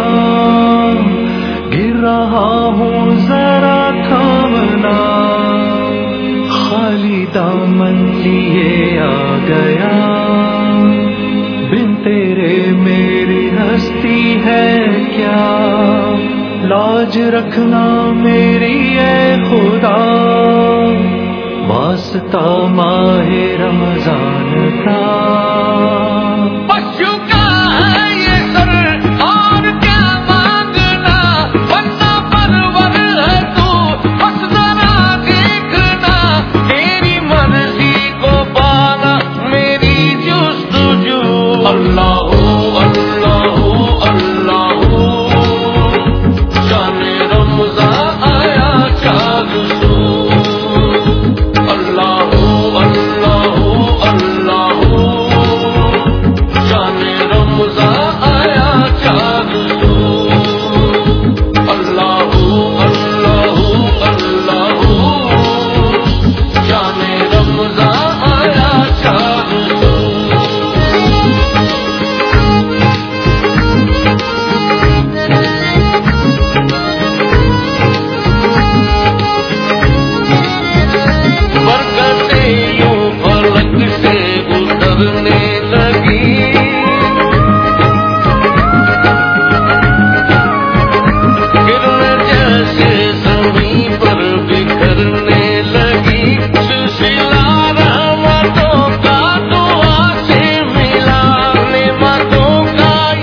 گر رہا ہوں ذرا تھامنا، خالی دامن لیے آ گیا، بن تیرے میری ہستی ہے کیا، لاج رکھنا میری اے خدا، واسطہ ماہ رمضان کا۔